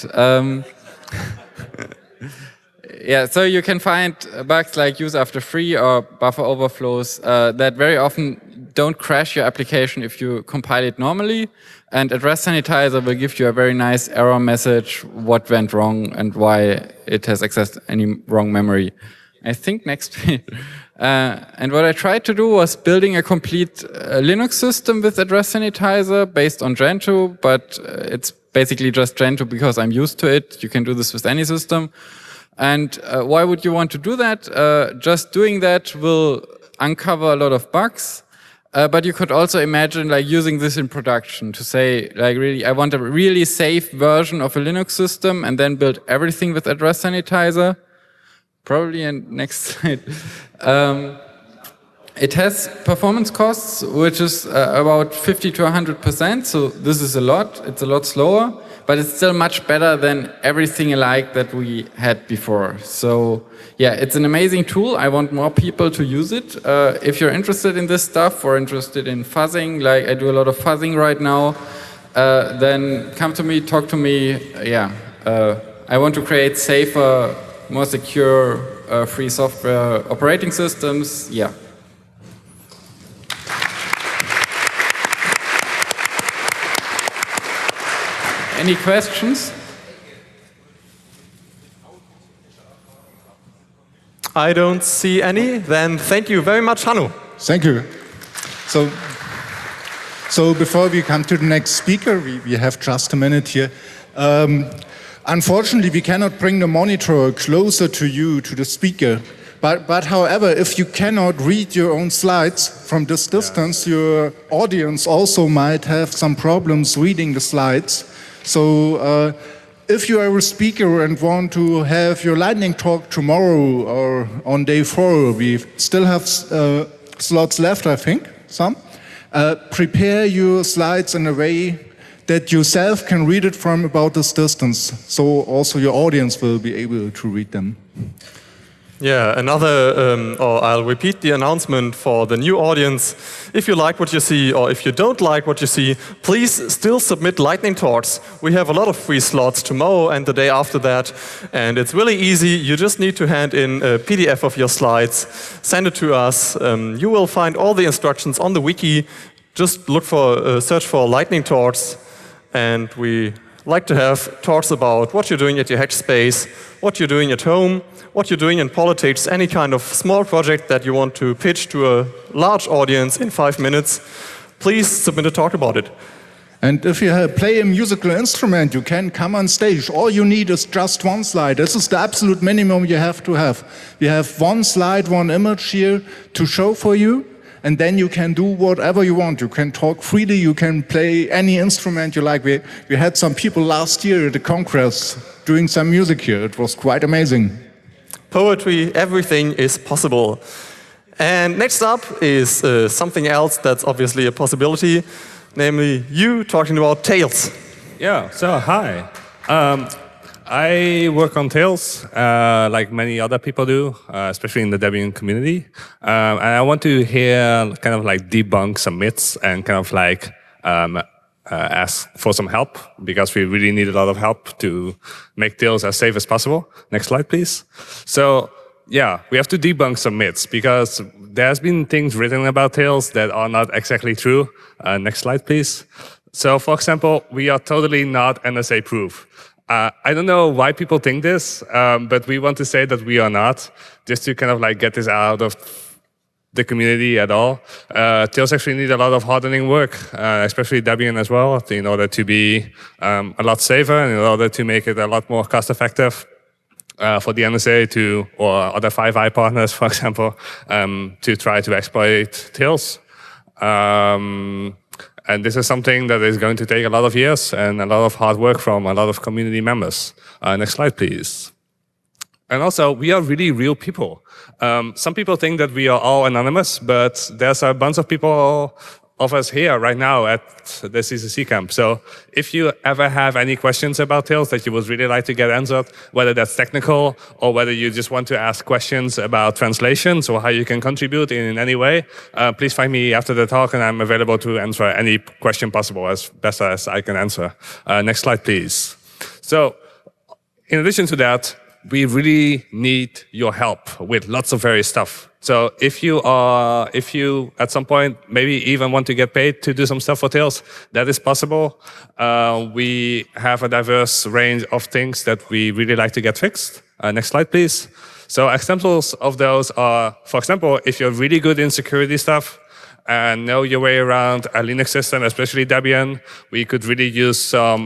Yeah, so you can find bugs like use after free or buffer overflows that very often don't crash your application if you compile it normally. And Address Sanitizer will give you a very nice error message, what went wrong and why it has accessed any wrong memory. I think next page. And what I tried to do was building a complete Linux system with Address Sanitizer based on Gentoo, but it's basically just Gentoo because I'm used to it. You can do this with any system. And why would you want to do that? Just doing that will uncover a lot of bugs. But you could also imagine like using this in production to say, like, really, I want a really safe version of a Linux system and then build everything with Address Sanitizer. Probably in next slide. It has performance costs, which is about 50 to 100%. So this is a lot. It's a lot slower, but it's still much better than everything alike that we had before. So yeah, it's an amazing tool. I want more people to use it. If you're interested in this stuff or interested in fuzzing, like I do a lot of fuzzing right now, then come to me, talk to me. Yeah, I want to create safer, more secure, free software operating systems. Yeah. Any questions? I don't see any. Then thank you very much, Hannu. Thank you. So before we come to the next speaker, we have just a minute here. Unfortunately, we cannot bring the monitor closer to you, to the speaker. But however, if you cannot read your own slides from this distance, your audience also might have some problems reading the slides. So if you are a speaker and want to have your lightning talk tomorrow or on day 4, we still have slots left, I think, some. Prepare your slides in a way that yourself can read it from about this distance, so also your audience will be able to read them. Yeah, or I'll repeat the announcement for the new audience. If you like what you see, or if you don't like what you see, please still submit lightning talks. We have a lot of free slots tomorrow and the day after that, and it's really easy. You just need to hand in a PDF of your slides, send it to us. You will find all the instructions on the wiki. Just look for, search for lightning talks, and we like to have talks about what you're doing at your Hackspace, what you're doing at home, what you're doing in politics, any kind of small project that you want to pitch to a large audience in 5 minutes. Please submit a talk about it. And if you play a musical instrument, you can come on stage. All you need is just one slide. This is the absolute minimum you have to have. We have one slide, one image here to show for you. And then you can do whatever you want. You can talk freely, you can play any instrument you like. We had some people last year at the Congress doing some music here. It was quite amazing. Poetry, everything is possible. And next up is something else that's obviously a possibility, namely you talking about Tails. Yeah, so hi. I work on Tails, like many other people do, especially in the Debian community. And I want to hear, kind of like debunk some myths and kind of like ask for some help, because we really need a lot of help to make Tails as safe as possible. Next slide, please. So yeah, we have to debunk some myths, because there's been things written about Tails that are not exactly true. Next slide, please. So for example, we are totally not NSA proof. I don't know why people think this, but we want to say that we are not, just to kind of like get this out of the community at all. Tails actually need a lot of hardening work, especially Debian as well, in order to be a lot safer and in order to make it a lot more cost effective for the NSA to, or other 5i partners, for example, to try to exploit Tails. And this is something that is going to take a lot of years and a lot of hard work from a lot of community members. Next slide, please. And also, we are really real people. Some people think that we are all anonymous, but there's a bunch of people of us here right now at the CCC camp. So if you ever have any questions about Tails that you would really like to get answered, whether that's technical or whether you just want to ask questions about translations or how you can contribute in any way, please find me after the talk and I'm available to answer any question possible as best as I can answer. Next slide, please. So in addition to that, we really need your help with lots of various stuff. So if you at some point maybe even want to get paid to do some stuff for Tails, that is possible. We have a diverse range of things that we really like to get fixed. Next slide, please. So examples of those are, for example, if you're really good in security stuff and know your way around a Linux system, especially Debian, we could really use some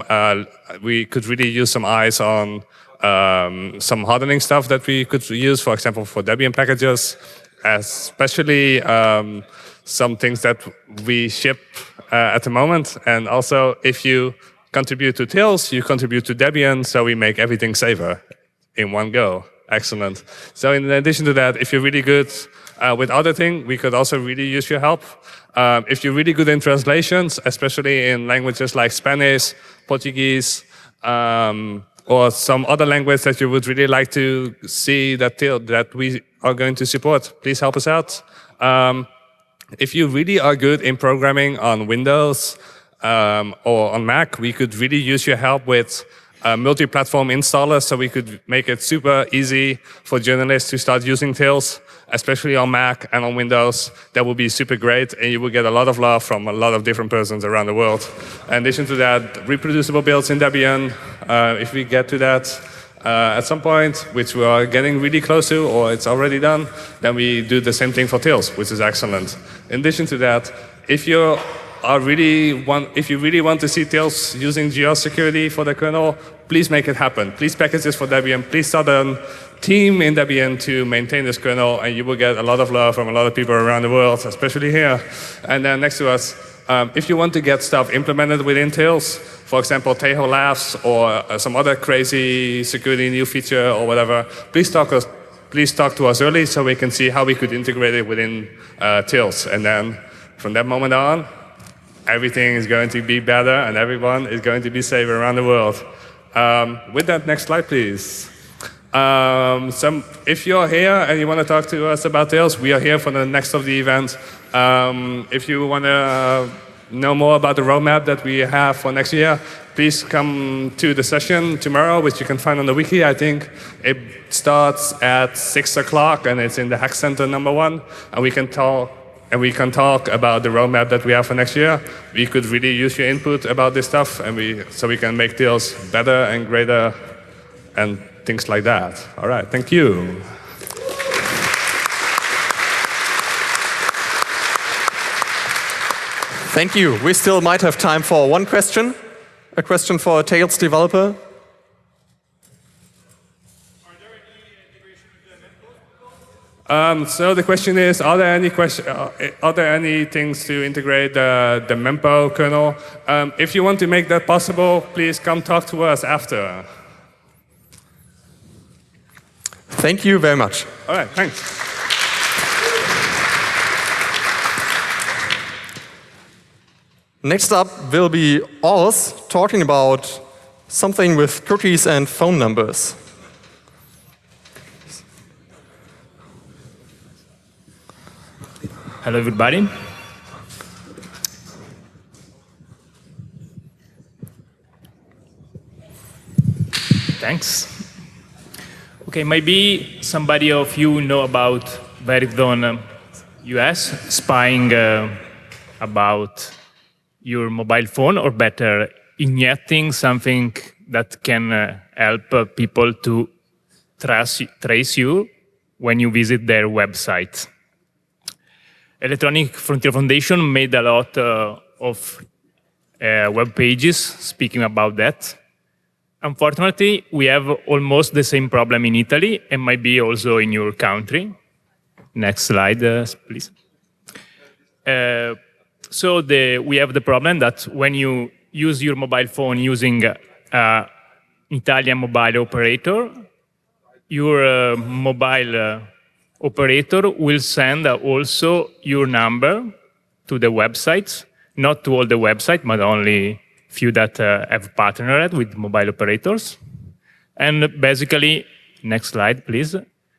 eyes on some hardening stuff that we could use, for example, for Debian packages, especially some things that we ship at the moment. And also, if you contribute to Tails, you contribute to Debian, so we make everything safer in one go. Excellent. So in addition to that, if you're really good with other things, we could also really use your help. If you're really good in translations, especially in languages like Spanish, Portuguese, or some other language that you would really like to see that we are going to support, please help us out. If you really are good in programming on Windows or on Mac, we could really use your help with multi-platform installers, so we could make it super easy for journalists to start using Tails, especially on Mac and on Windows. That would be super great, and you will get a lot of love from a lot of different persons around the world. In addition to that, reproducible builds in Debian, if we get to that at some point, which we are getting really close to, or it's already done, then we do the same thing for Tails, which is excellent. In addition to that, if you really want to see Tails using GR security for the kernel, please make it happen. Please package this for Debian. Please start a team in Debian to maintain this kernel, and you will get a lot of love from a lot of people around the world, especially here. And then next to us, if you want to get stuff implemented within Tails, for example, Tejo Labs or some other crazy security new feature or whatever, please talk to us early so we can see how we could integrate it within Tails. And then from that moment on, everything is going to be better and everyone is going to be safer around the world. With that, next slide, please. If you're here and you want to talk to us about Tails, we are here for the next of the event. If you want to know more about the roadmap that we have for next year, please come to the session tomorrow, which you can find on the wiki. I think it starts at 6 o'clock and it's in the Hack Center #1, and we can talk about the roadmap that we have for next year. We could really use your input about this stuff, and so we can make Tails better and greater and things like that. All right, thank you. Thank you. We still might have time for one question. A question for a Tails developer. So the question is, are there any things to integrate the Mempo kernel? If you want to make that possible, please come talk to us after. Thank you very much. All right, thanks. Next up will be Oz talking about something with cookies and phone numbers. Hello, everybody. Thanks. Okay, maybe somebody of you know about Verizon US spying about your mobile phone, or better, injecting something that can help people to trace you when you visit their website. Electronic Frontier Foundation made a lot of web pages speaking about that. Unfortunately, we have almost the same problem in Italy, and maybe also in your country. Next slide, please. So we have the problem that when you use your mobile phone using Italian mobile operator, your mobile operator will send also your number to the websites, not to all the websites, but only few that have partnered with mobile operators. And basically, next slide, please.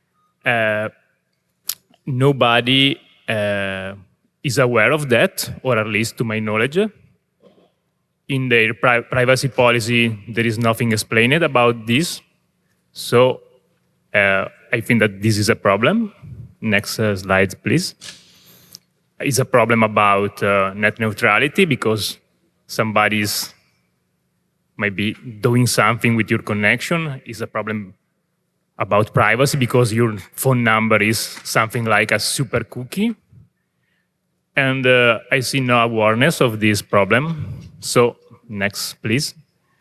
Nobody is aware of that, or at least to my knowledge. In their privacy policy, there is nothing explained about this. So I think that this is a problem. Next slide, please. It's a problem about net neutrality because somebody's maybe doing something with your connection. It's a problem about privacy because your phone number is something like a super cookie. And I see no awareness of this problem. So next, please.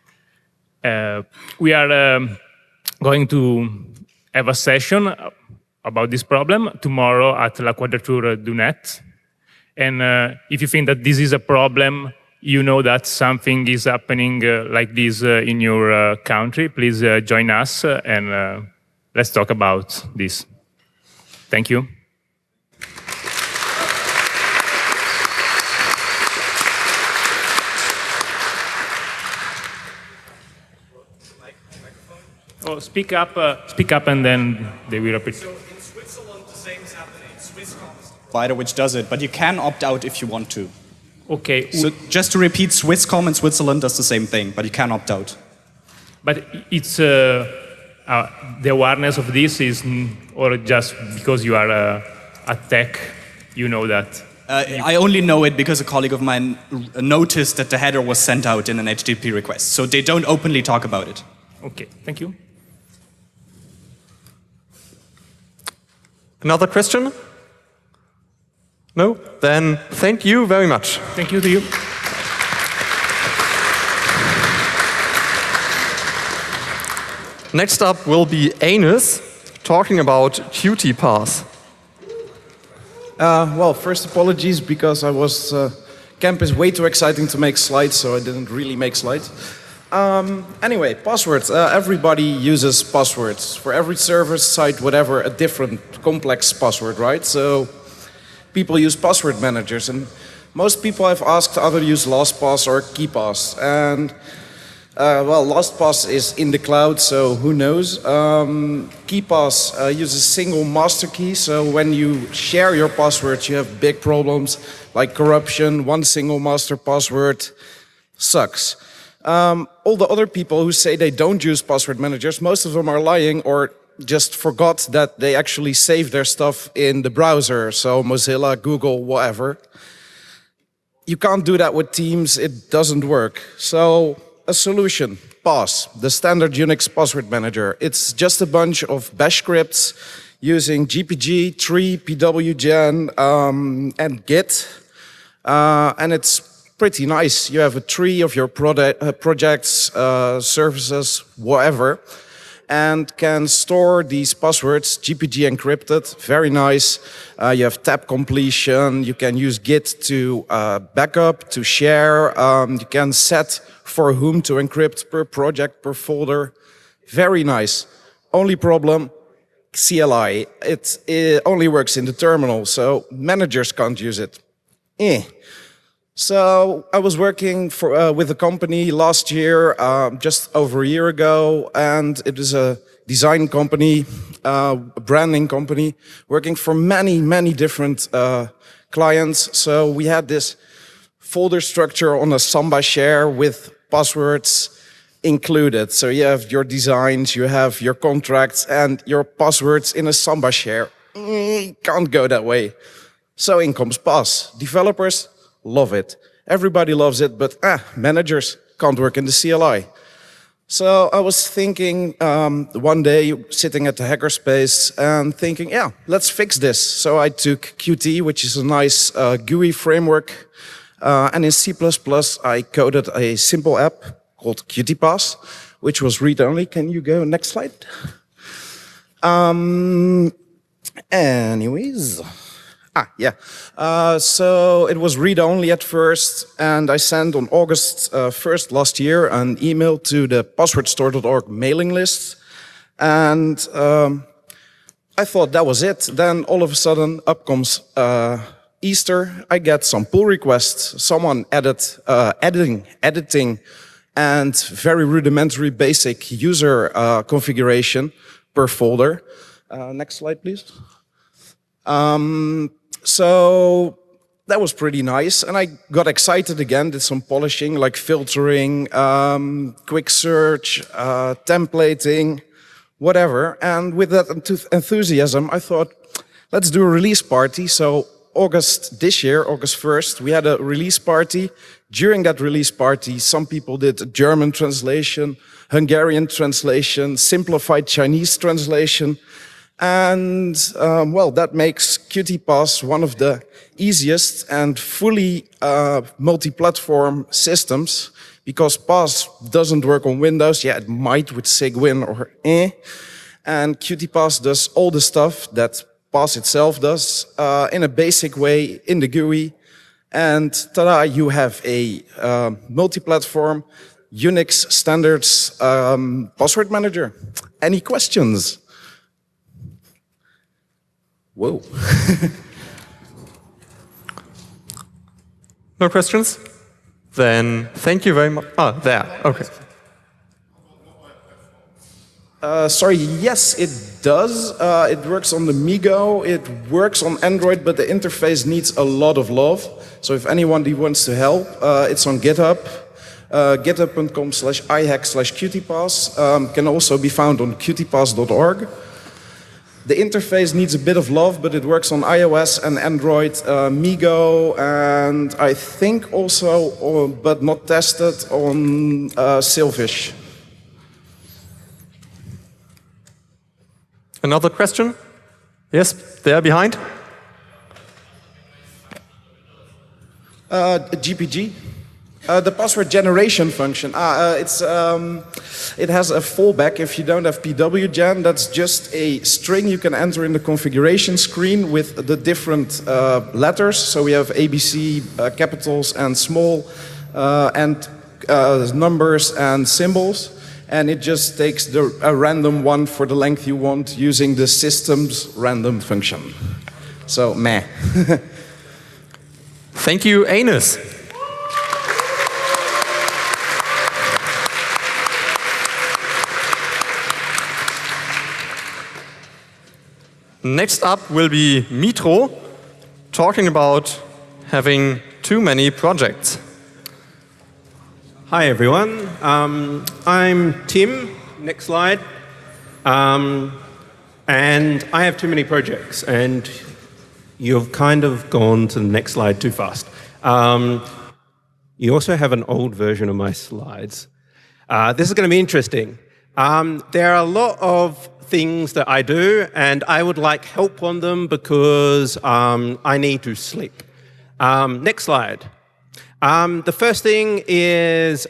We are going to have a session about this problem tomorrow at La Quadrature du Net. And if you think that this is a problem, you know that something is happening like this in your country, please join us and let's talk about this. Thank you. Oh, speak up, and then they will repeat. So in Switzerland, the same is happening. Swisscom is the provider which does it, but you can opt out if you want to. Okay. So just to repeat, Swisscom in Switzerland does the same thing, but you can opt out. But it's the awareness of this is, or just because you are a tech, you know that. I only know it because a colleague of mine noticed that the header was sent out in an HTTP request. So they don't openly talk about it. Okay, thank you. Another question? No? Then thank you very much. Thank you to you. Next up will be Anus talking about Qt Pass. Well, first apologies because I was camp is way too exciting to make slides, so I didn't really make slides. Anyway, passwords. Everybody uses passwords. For every server, site, whatever, a different complex password, right? So people use password managers, and most people I've asked either use LastPass or KeePass. And well, LastPass is in the cloud, so who knows? KeePass uses single master key, so when you share your passwords, you have big problems like corruption. One single master password sucks. All the other people who say they don't use password managers, most of them are lying or just forgot that they actually save their stuff in the browser. So Mozilla, Google, whatever. You can't do that with Teams. It doesn't work. So a solution, Pass, the standard Unix password manager. It's just a bunch of bash scripts using GPG, tree, pwgen, and Git. And it's pretty nice. You have a tree of your projects, services, whatever, and can store these passwords GPG encrypted. Very nice. You have tab completion. You can use Git to backup, to share. You can set for whom to encrypt per project, per folder. Very nice. Only problem, CLI. It only works in the terminal, so managers can't use it. So I was working with a company last year, just over a year ago, and it is a design company, a branding company, working for many, many different clients. So we had this folder structure on a Samba share with passwords included. So you have your designs, you have your contracts, and your passwords in a Samba share. Can't go that way. So in comes Pass. Developers love it. Everybody loves it, but managers can't work in the CLI. So I was thinking one day, sitting at the hackerspace and thinking, yeah, let's fix this. So I took Qt, which is a nice GUI framework, and in C++ I coded a simple app called Qt Pass, which was read-only. Can you go next slide? Anyways. So it was read-only at first, and I sent on August 1st last year an email to the passwordstore.org mailing list, and I thought that was it. Then all of a sudden, up comes Easter. I get some pull requests, someone editing, and very rudimentary basic user configuration per folder. Next slide, please. So that was pretty nice, and I got excited again, did some polishing, like filtering, quick search, templating, whatever. And with that enthusiasm, I thought, let's do a release party. So this year, August 1st, we had a release party. During that release party, some people did a German translation, Hungarian translation, simplified Chinese translation. And, well, that makes Qt-Pass one of the easiest and fully multi-platform systems, because Pass doesn't work on Windows. Yeah, it might with Cygwin or And Qt-Pass does all the stuff that Pass itself does in a basic way in the GUI. And tada, you have a multi-platform Unix standards password manager. Any questions? Whoa. No questions? Then thank you very much. Ah, there. Okay. Sorry, yes, it does. It works on the MeeGo. It works on Android, but the interface needs a lot of love. So if anyone wants to help, it's on GitHub. github.com/ihack/Qtpass. Can also be found on qtpass.org. The interface needs a bit of love, but it works on iOS and Android, MeeGo, and I think also, but not tested, on Sailfish. Another question? Yes, there behind. GPG. The password generation function. It has a fallback if you don't have PWGen. That's just a string you can enter in the configuration screen with the different letters. So we have ABC, capitals and small, and numbers and symbols. And it just takes a random one for the length you want using the system's random function. So, meh. Thank you, Eines. Next up will be Mitro, talking about having too many projects. Hi everyone, I'm Tim, next slide, and I have too many projects, and you've kind of gone to the next slide too fast. You also have an old version of my slides. This is going to be interesting. There are a lot of things that I do, and I would like help on them because I need to sleep. Next slide. The first thing is,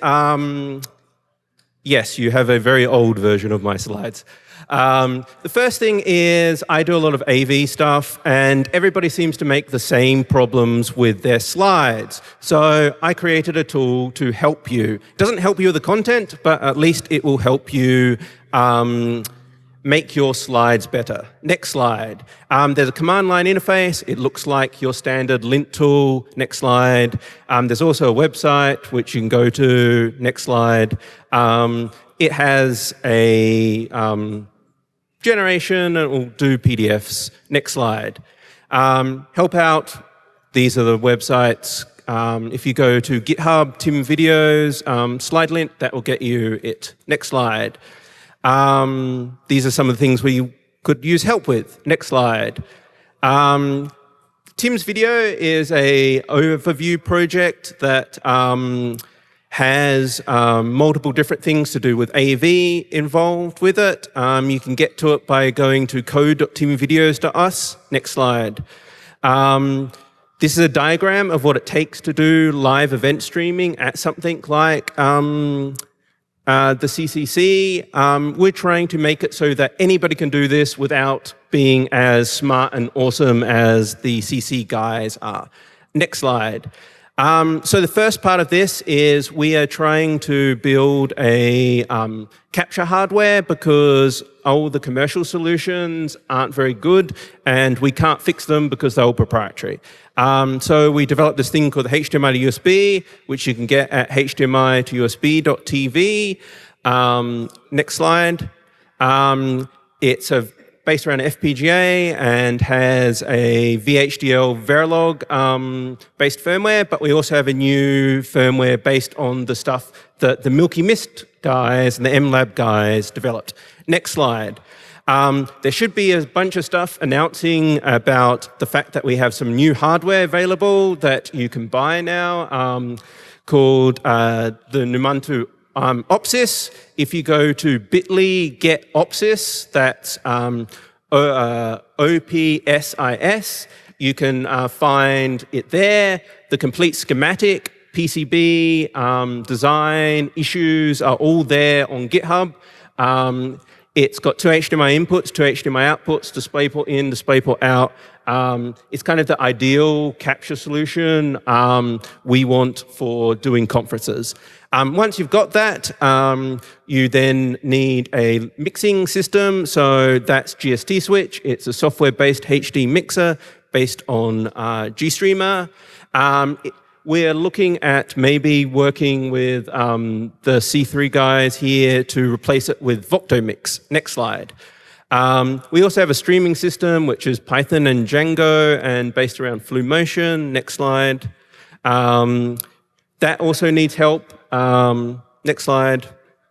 yes, you have a very old version of my slides. The first thing is I do a lot of AV stuff, and everybody seems to make the same problems with their slides. So I created a tool to help you. It doesn't help you with the content, but at least it will help you make your slides better. Next slide. There's a command line interface. It looks like your standard lint tool. Next slide. There's also a website which you can go to. Next slide. It has a generation and it will do PDFs. Next slide. Help out. These are the websites. If you go to GitHub, Tim Videos, SlideLint, that will get you it. Next slide. These are some of the things where you could use help with. Next slide. Tim's Video is an overview project that has multiple different things to do with AV involved with it. You can get to it by going to code.timvideos.us. Next slide. This is a diagram of what it takes to do live event streaming at something like the CCC. We're trying to make it so that anybody can do this without being as smart and awesome as the CC guys are. Next slide. So the first part of this is we are trying to build a capture hardware because all the commercial solutions aren't very good and we can't fix them because they're all proprietary. So we developed this thing called the HDMI to USB, which you can get at hdmi-to-usb.tv. Next slide. It's a based around FPGA and has a VHDL Verilog based firmware, but we also have a new firmware based on the stuff that the Milky Mist guys and the MLab guys developed. Next slide. There should be a bunch of stuff announcing about the fact that we have some new hardware available that you can buy now called the Numantu Opsys. If you go to bit.ly get Opsys, that's OPSIS, you can find it there. The complete schematic, PCB, design, issues are all there on GitHub. It's got 2 HDMI inputs, 2 HDMI outputs, DisplayPort in, DisplayPort out. It's kind of the ideal capture solution we want for doing conferences. Once you've got that, you then need a mixing system. So that's GST Switch. It's a software-based HD mixer based on GStreamer. We're looking at maybe working with the C3 guys here to replace it with Voctomix. Next slide. We also have a streaming system, which is Python and Django and based around FluMotion. Next slide. That also needs help. Next slide.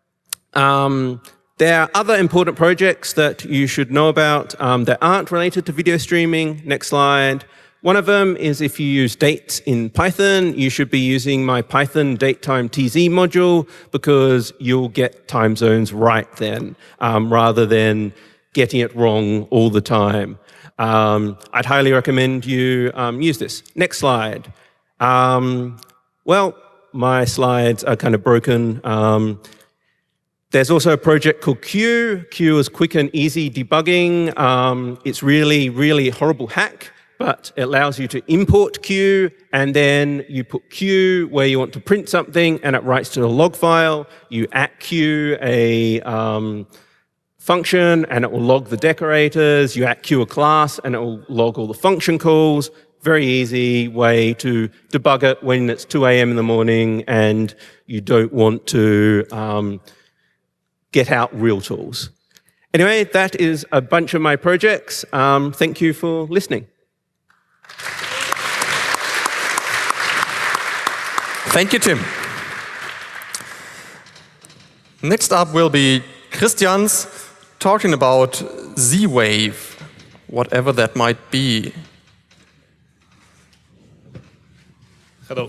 There are other important projects that you should know about that aren't related to video streaming. Next slide. One of them is if you use dates in Python, you should be using my Python datetime TZ module because you'll get time zones right then, rather than getting it wrong all the time. I'd highly recommend you use this. Next slide. Well, my slides are kind of broken. There's also a project called Q. Q is quick and easy debugging. It's really, really horrible hack, but it allows you to import Q, and then you put Q where you want to print something, and it writes to the log file. You at Q a function, and it will log the decorators. You at Q a class, and it will log all the function calls. Very easy way to debug it when it's 2 a.m. in the morning and you don't want to get out real tools. Anyway, that is a bunch of my projects. Thank you for listening. Thank you, Tim. Next up will be Christians talking about Z-Wave, whatever that might be. Hello.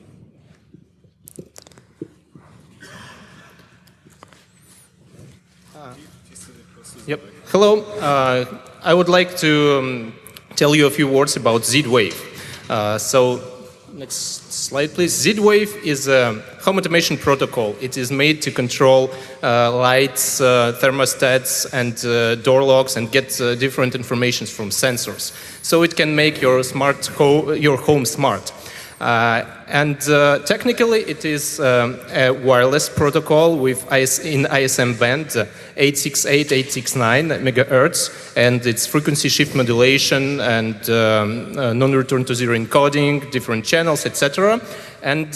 Yep. Hello. I would like to tell you a few words about Z-Wave. So, next slide, please. Z-Wave is a home automation protocol. It is made to control lights, thermostats, and door locks, and get different information from sensors. So it can make your home smart. Technically, it is a wireless protocol with in ISM band 868, 869 megahertz, and its frequency shift modulation and non-return to zero encoding, different channels, etc. And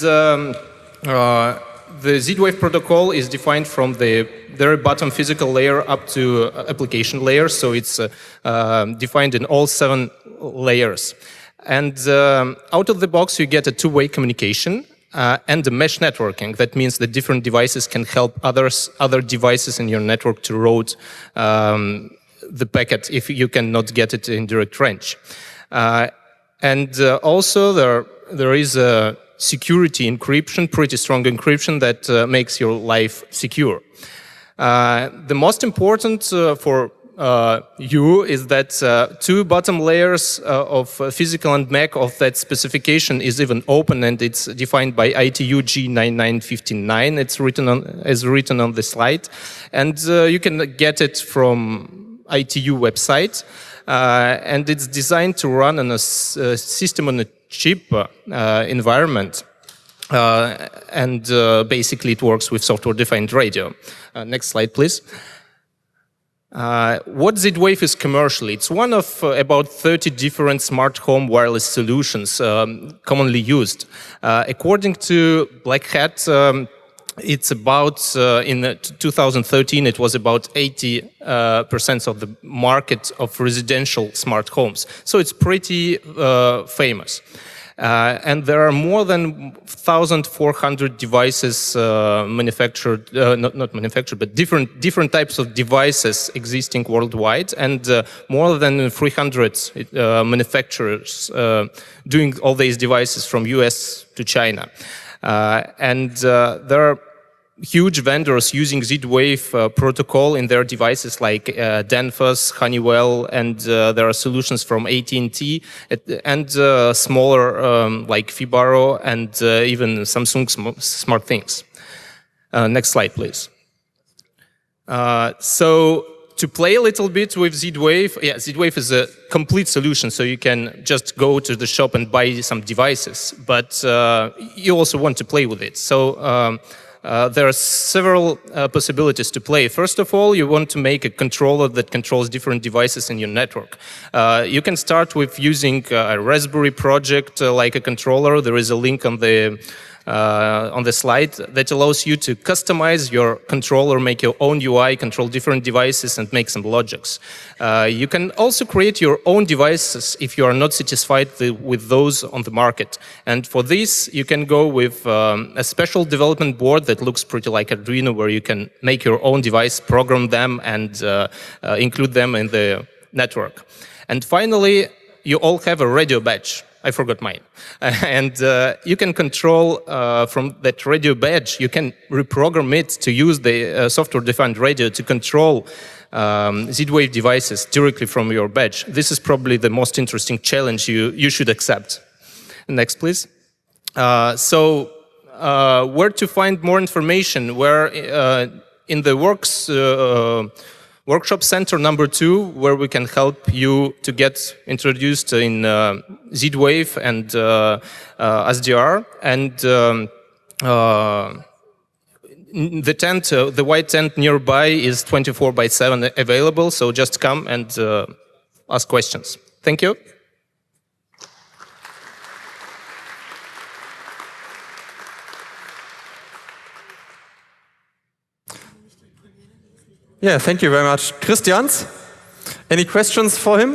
the Z-Wave protocol is defined from the very bottom physical layer up to application layer, so it's defined in all 7 layers. And out of the box, you get a two-way communication and the mesh networking. That means that different devices can help other devices in your network to route the packet if you cannot get it in direct range. Also, there is a security encryption, pretty strong encryption that makes your life secure. The most important for you is that 2 bottom layers of physical and MAC of that specification is even open, and it's defined by ITU G9959. It's written on the slide, and you can get it from ITU website, and it's designed to run on a system on a chip environment. Basically it works with software-defined radio. Next slide, please. What Z-Wave is commercially? It's one of about 30 different smart home wireless solutions commonly used. According to Black Hat, it's about, in 2013, it was about 80% of the market of residential smart homes. So it's pretty famous. And there are more than 1,400 devices manufactured, not manufactured, but different types of devices existing worldwide, and more than 300 manufacturers doing all these devices from US to China. And there are huge vendors using Z-Wave protocol in their devices like Danfoss, Honeywell, and there are solutions from AT&T and smaller like Fibaro and even Samsung SmartThings. Next slide, please. So to play a little bit with Z-Wave, yeah, Z-Wave is a complete solution, so you can just go to the shop and buy some devices, but you also want to play with it. So there are several possibilities to play. First of all, you want to make a controller that controls different devices in your network. You can start with using a Raspberry project like a controller. There is a link on the slide that allows you to customize your controller, make your own UI, control different devices, and make some logics. You can also create your own devices if you are not satisfied with those on the market. And for this, you can go with a special development board that looks pretty like Arduino, where you can make your own device, program them, and include them in the network. And finally, you all have a radio badge. I forgot mine. And you can control from that radio badge, you can reprogram it to use the software-defined radio to control Z-Wave devices directly from your badge. This is probably the most interesting challenge you should accept. Next, please. So where to find more information? Where in the Workshop Center number 2, where we can help you to get introduced in Z-Wave and SDR. And the tent, the white tent nearby is 24/7 available, so just come and ask questions. Thank you. Yeah, thank you very much. Christians, any questions for him?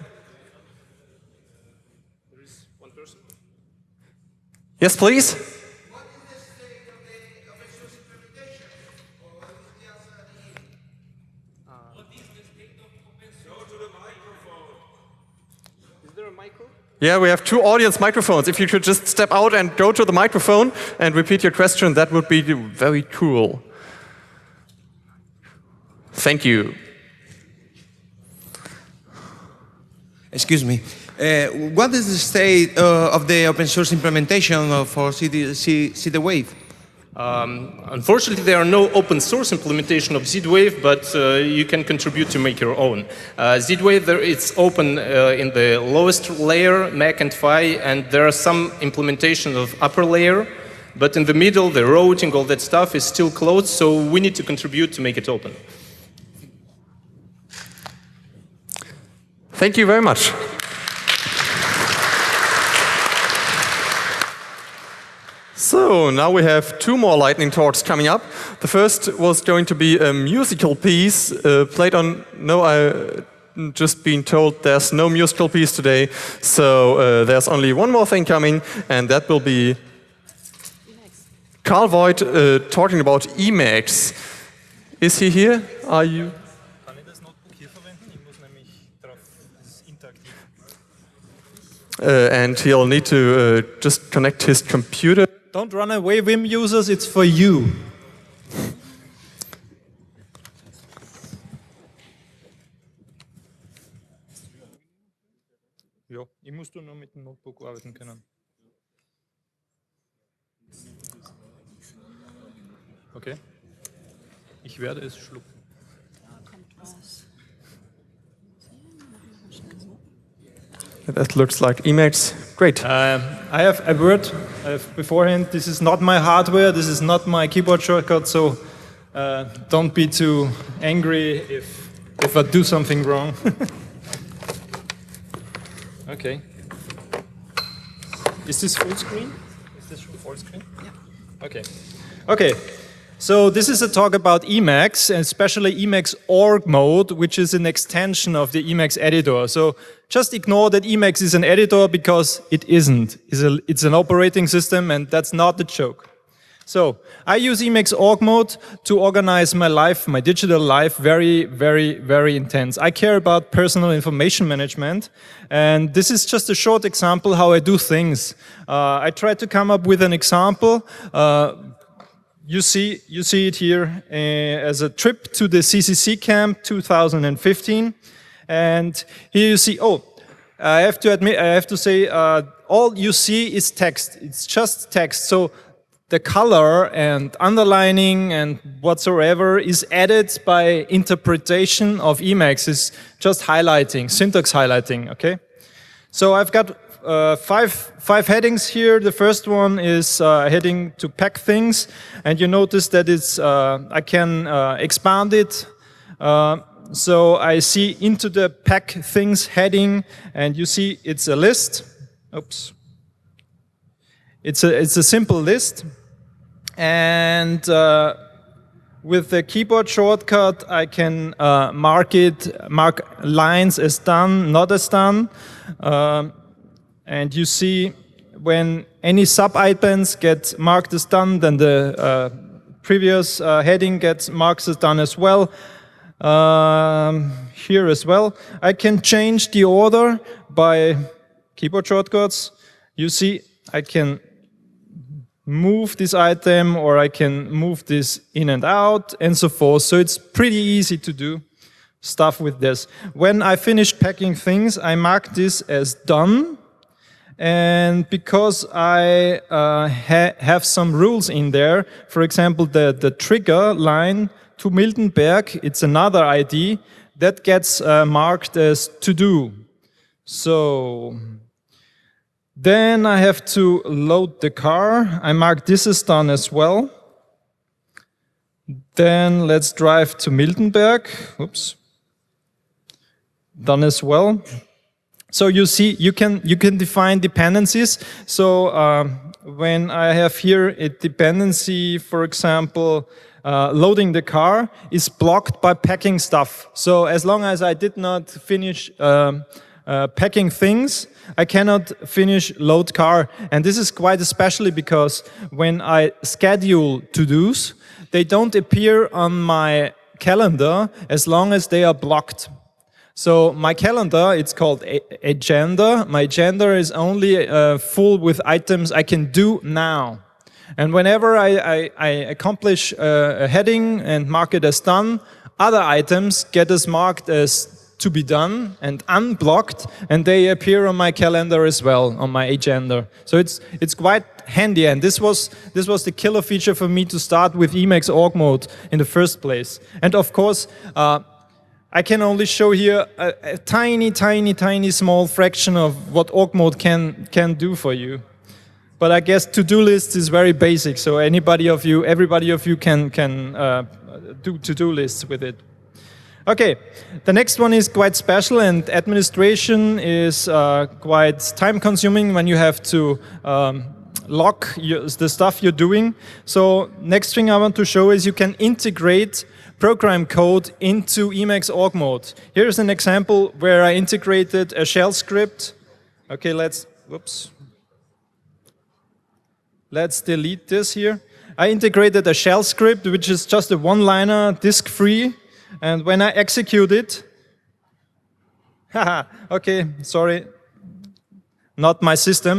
There is one person. Yes, please. What is the state of the open source implementation? Or what is the answer at the end? What is the state of open source? Go to the microphone. Is there a micro? Yeah, we have 2 audience microphones. If you could just step out and go to the microphone and repeat your question, that would be very cool. Thank you. Excuse me. What is the state of the open source implementation for Z-Wave? Unfortunately, there are no open source implementation of Z-Wave, but you can contribute to make your own. Z-Wave, it's open in the lowest layer, Mac and Phi, and there are some implementation of upper layer, but in the middle, the routing, all that stuff is still closed, so we need to contribute to make it open. Thank you very much. So now we have 2 more lightning talks coming up. The first was going to be a musical piece played on. No, I just been told there's no musical piece today. So there's only one more thing coming, and that will be Carl Voigt talking about Emacs. Is he here? Are you? And he'll need to just connect his computer. Don't run away, Vim users, it's for you. Jo, ich musst du nur mit dem Notebook arbeiten können. Okay. Ich werde es schlucken. That looks like Emacs. Great. I have a word beforehand. This is not my hardware. This is not my keyboard shortcut. So don't be too angry if I do something wrong. Okay. Is this full screen? Is this full screen? Yeah. Okay. Okay. So this is a talk about Emacs, and especially Emacs org mode, which is an extension of the Emacs editor. So just ignore that Emacs is an editor, because it isn't. It's an operating system, and that's not the joke. So I use Emacs org mode to organize my life, my digital life, very, very, very intense. I care about personal information management, and this is just a short example how I do things. I tried to come up with an example. You see it here as a trip to the CCC camp 2015, and here you see. Oh, I have to say, all you see is text. It's just text. So the color and underlining and whatsoever is added by interpretation of Emacs. Is just highlighting, syntax highlighting. Okay. So I've got five headings here. The first one is heading to pack things, and you notice that it's I can expand it. So I see into the pack things heading, and you see it's a list. Oops. It's a simple list, and with the keyboard shortcut I can mark lines as done, not as done. And you see when any sub-items get marked as done, then the previous heading gets marked as done as well. Here as well. I can change the order by keyboard shortcuts. You see, I can move this item, or I can move this in and out, and so forth. So it's pretty easy to do stuff with this. When I finish packing things, I mark this as done. And because I have some rules in there, for example, the trigger line to Miltenberg, it's another ID, that gets marked as to do. So then I have to load the car. I mark this as done as well. Then let's drive to Miltenberg. Oops. Done as well. So you see, you can define dependencies. So when I have here a dependency, for example, loading the car is blocked by packing stuff. So as long as I did not finish packing things, I cannot finish load car. And this is quite especially because when I schedule to-dos, they don't appear on my calendar as long as they are blocked. So my calendar, it's called agenda. My agenda is only full with items I can do now. And whenever I accomplish a heading and mark it as done, other items get as marked as to be done and unblocked, and they appear on my calendar as well, on my agenda. So it's quite handy, and this was the killer feature for me to start with Emacs org mode in the first place. And of course, I can only show here a tiny small fraction of what org mode can do for you. But I guess to-do list is very basic, so everybody of you can do to-do lists with it. Okay, the next one is quite special, and administration is quite time-consuming when you have to log the stuff you're doing. So next thing I want to show is you can integrate program code into Emacs org mode. Here's an example where I integrated a shell script. Okay, let's delete this here. I integrated a shell script, which is just a one-liner, disk-free. And when I execute it, okay, sorry, not my system.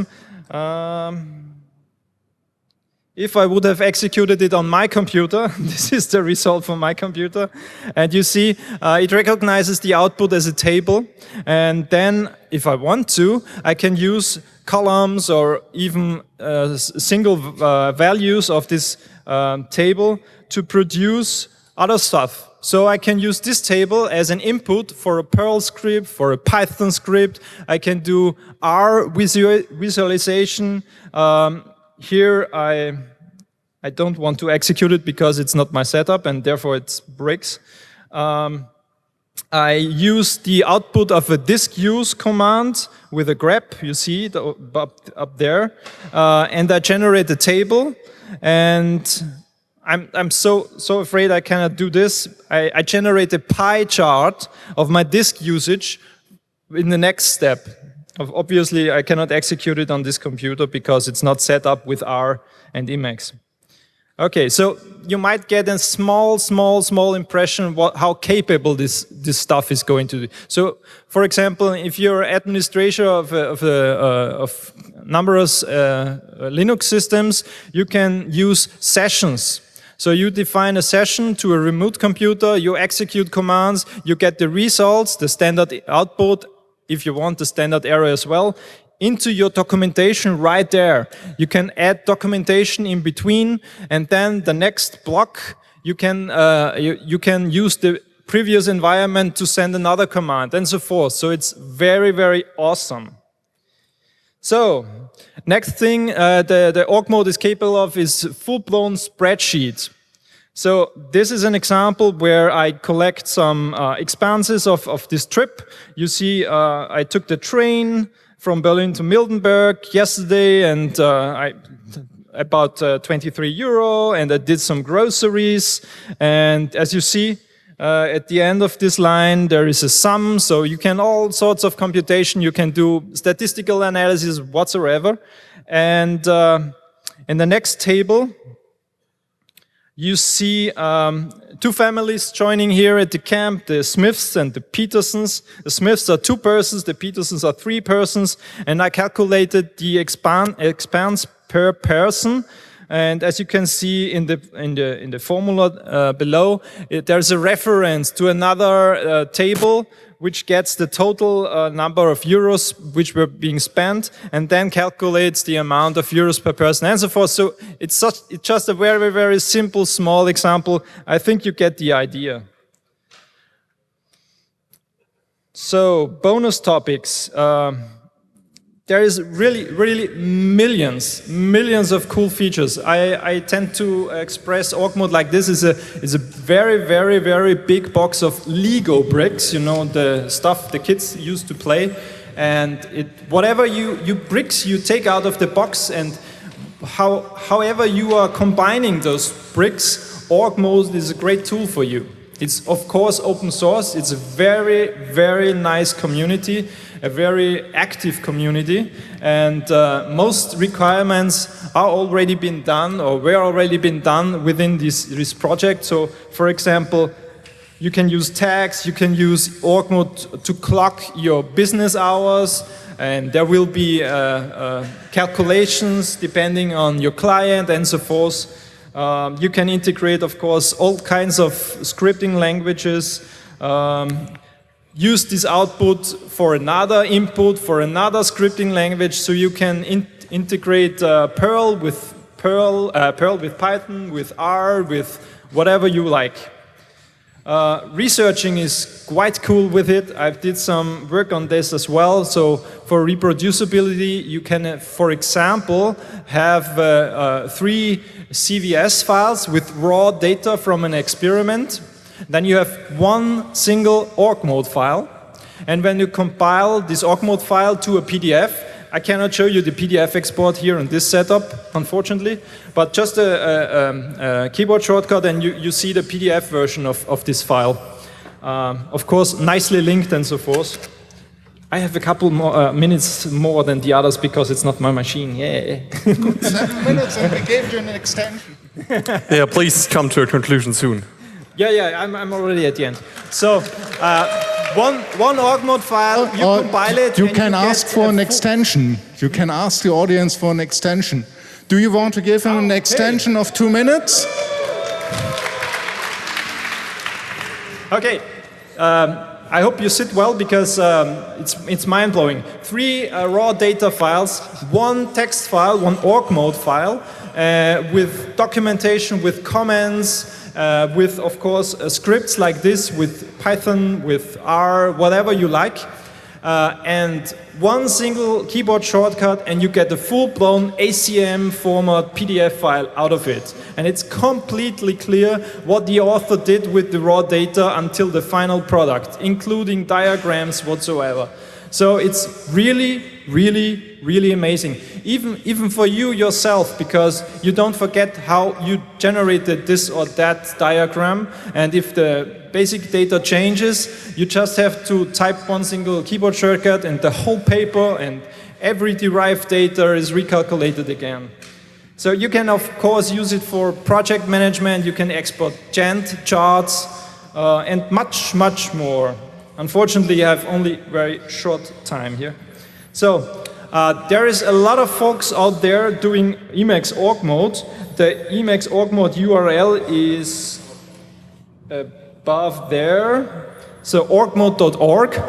If I would have executed it on my computer, this is the result for my computer. And you see, it recognizes the output as a table. And then, if I want to, I can use columns or even single values of this table to produce other stuff. So I can use this table as an input for a Perl script, for a Python script. I can do R visualization. Here I don't want to execute it because it's not my setup and therefore it breaks. I use the output of a disk use command with a grep, you see it up there, and I generate a table, and I'm so afraid I cannot do this. I generate a pie chart of my disk usage in the next step. Obviously, I cannot execute it on this computer because it's not set up with R and Emacs. Okay, so you might get a small impression how capable this stuff is going to be. So, for example, if you're administrator of numerous Linux systems, you can use sessions. So you define a session to a remote computer, you execute commands, you get the results, the standard output, if you want the standard error as well, into your documentation right there. You can add documentation in between, and then the next block you can use the previous environment to send another command, and so forth. So it's very awesome. So next thing the org mode is capable of is full-blown spreadsheets. So this is an example where I collect some expenses of this trip. You see, I took the train from Berlin to Miltenberg yesterday, and about 23 euro, and I did some groceries. And as you see, at the end of this line, there is a sum, so you can all sorts of computation, you can do statistical analysis whatsoever. And in the next table, you see two families joining here at the camp, the Smiths and the Petersons. The Smiths are 2 persons, the Petersons are 3 persons, and I calculated the expense per person. And as you can see in the formula below, there's a reference to another table which gets the total number of euros which were being spent, and then calculates the amount of euros per person and so forth. So it's just a very simple, small example. I think you get the idea. So bonus topics. There is really millions of cool features. I tend to express org mode like this is a very big box of Lego bricks, you know, the stuff the kids used to play, and whatever bricks you take out of the box, and however you are combining those bricks, org mode is a great tool for you. It's of course open source. It's a very nice community, a very active community, and most requirements are already been done or were already been done within this project. So, for example, you can use tags, you can use org mode to clock your business hours, and there will be calculations depending on your client and so forth. You can integrate, of course, all kinds of scripting languages, use this output for another input, for another scripting language, so you can integrate Perl with Python, with R, with whatever you like. Researching is quite cool with it. I did some work on this as well. So for reproducibility, you can, for example, have 3 CVS files with raw data from an experiment. Then you have 1 single org mode file. And when you compile this org mode file to a PDF, I cannot show you the PDF export here in this setup, unfortunately, but just a keyboard shortcut and you see the PDF version of this file. Of course, nicely linked and so forth. I have a couple more minutes more than the others because it's not my machine. Yeah. 7 minutes and we gave you an extension. Yeah, please come to a conclusion soon. Yeah, I'm already at the end. So, one org mode file, you compile it. You can ask for an extension. You can ask the audience for an extension. Do you want to give him an extension of 2 minutes? Okay. I hope you sit well because it's mind-blowing. 3 raw data files, 1 text file, 1 org mode file, with documentation, with comments, with, of course, scripts like this, with Python, with R, whatever you like, and 1 single keyboard shortcut, and you get the full-blown ACM format PDF file out of it. And it's completely clear what the author did with the raw data until the final product, including diagrams whatsoever. So it's really really, really amazing. Even for you yourself, because you don't forget how you generated this or that diagram, and if the basic data changes, you just have to type one single keyboard shortcut and the whole paper and every derived data is recalculated again. So you can of course use it for project management, you can export Gantt charts and much, much more. Unfortunately, I have only very short time here. So there is a lot of folks out there doing Emacs org mode. The Emacs org mode URL is above there. So orgmode.org.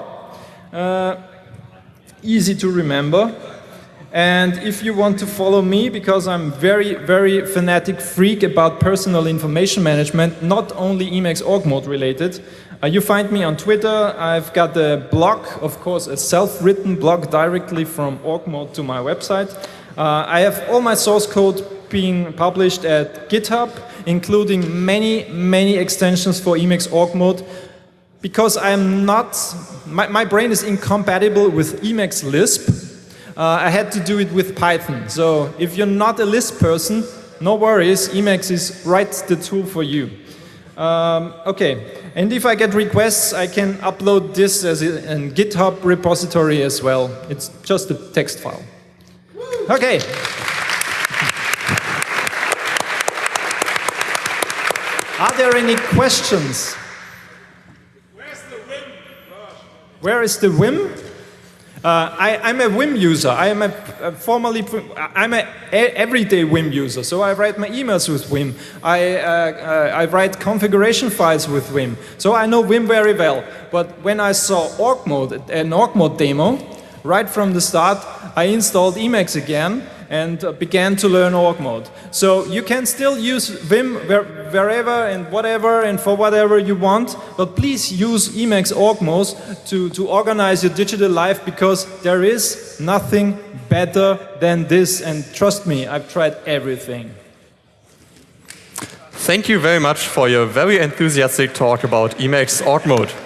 Easy to remember. And if you want to follow me, because I'm very, very fanatic freak about personal information management, not only Emacs org mode related, you find me on Twitter. I've got a blog, of course, a self-written blog directly from org mode to my website. I have all my source code being published at GitHub, including many, many extensions for Emacs org mode. Because I'm not, my brain is incompatible with Emacs Lisp. I had to do it with Python. So if you're not a Lisp person, no worries, Emacs is right the tool for you. Okay, and if I get requests, I can upload this as a GitHub repository as well. It's just a text file. Okay. Are there any questions? Where is the Vim? I'm a Vim user. I'm a everyday Vim user. So I write my emails with Vim. I write configuration files with Vim. So I know Vim very well. But when I saw org mode, an org mode demo, right from the start, I installed Emacs again and began to learn org mode. So you can still use Vim wherever and whatever and for whatever you want, but please use Emacs org mode to organize your digital life, because there is nothing better than this, and trust me, I've tried everything. Thank you very much for your very enthusiastic talk about Emacs org mode.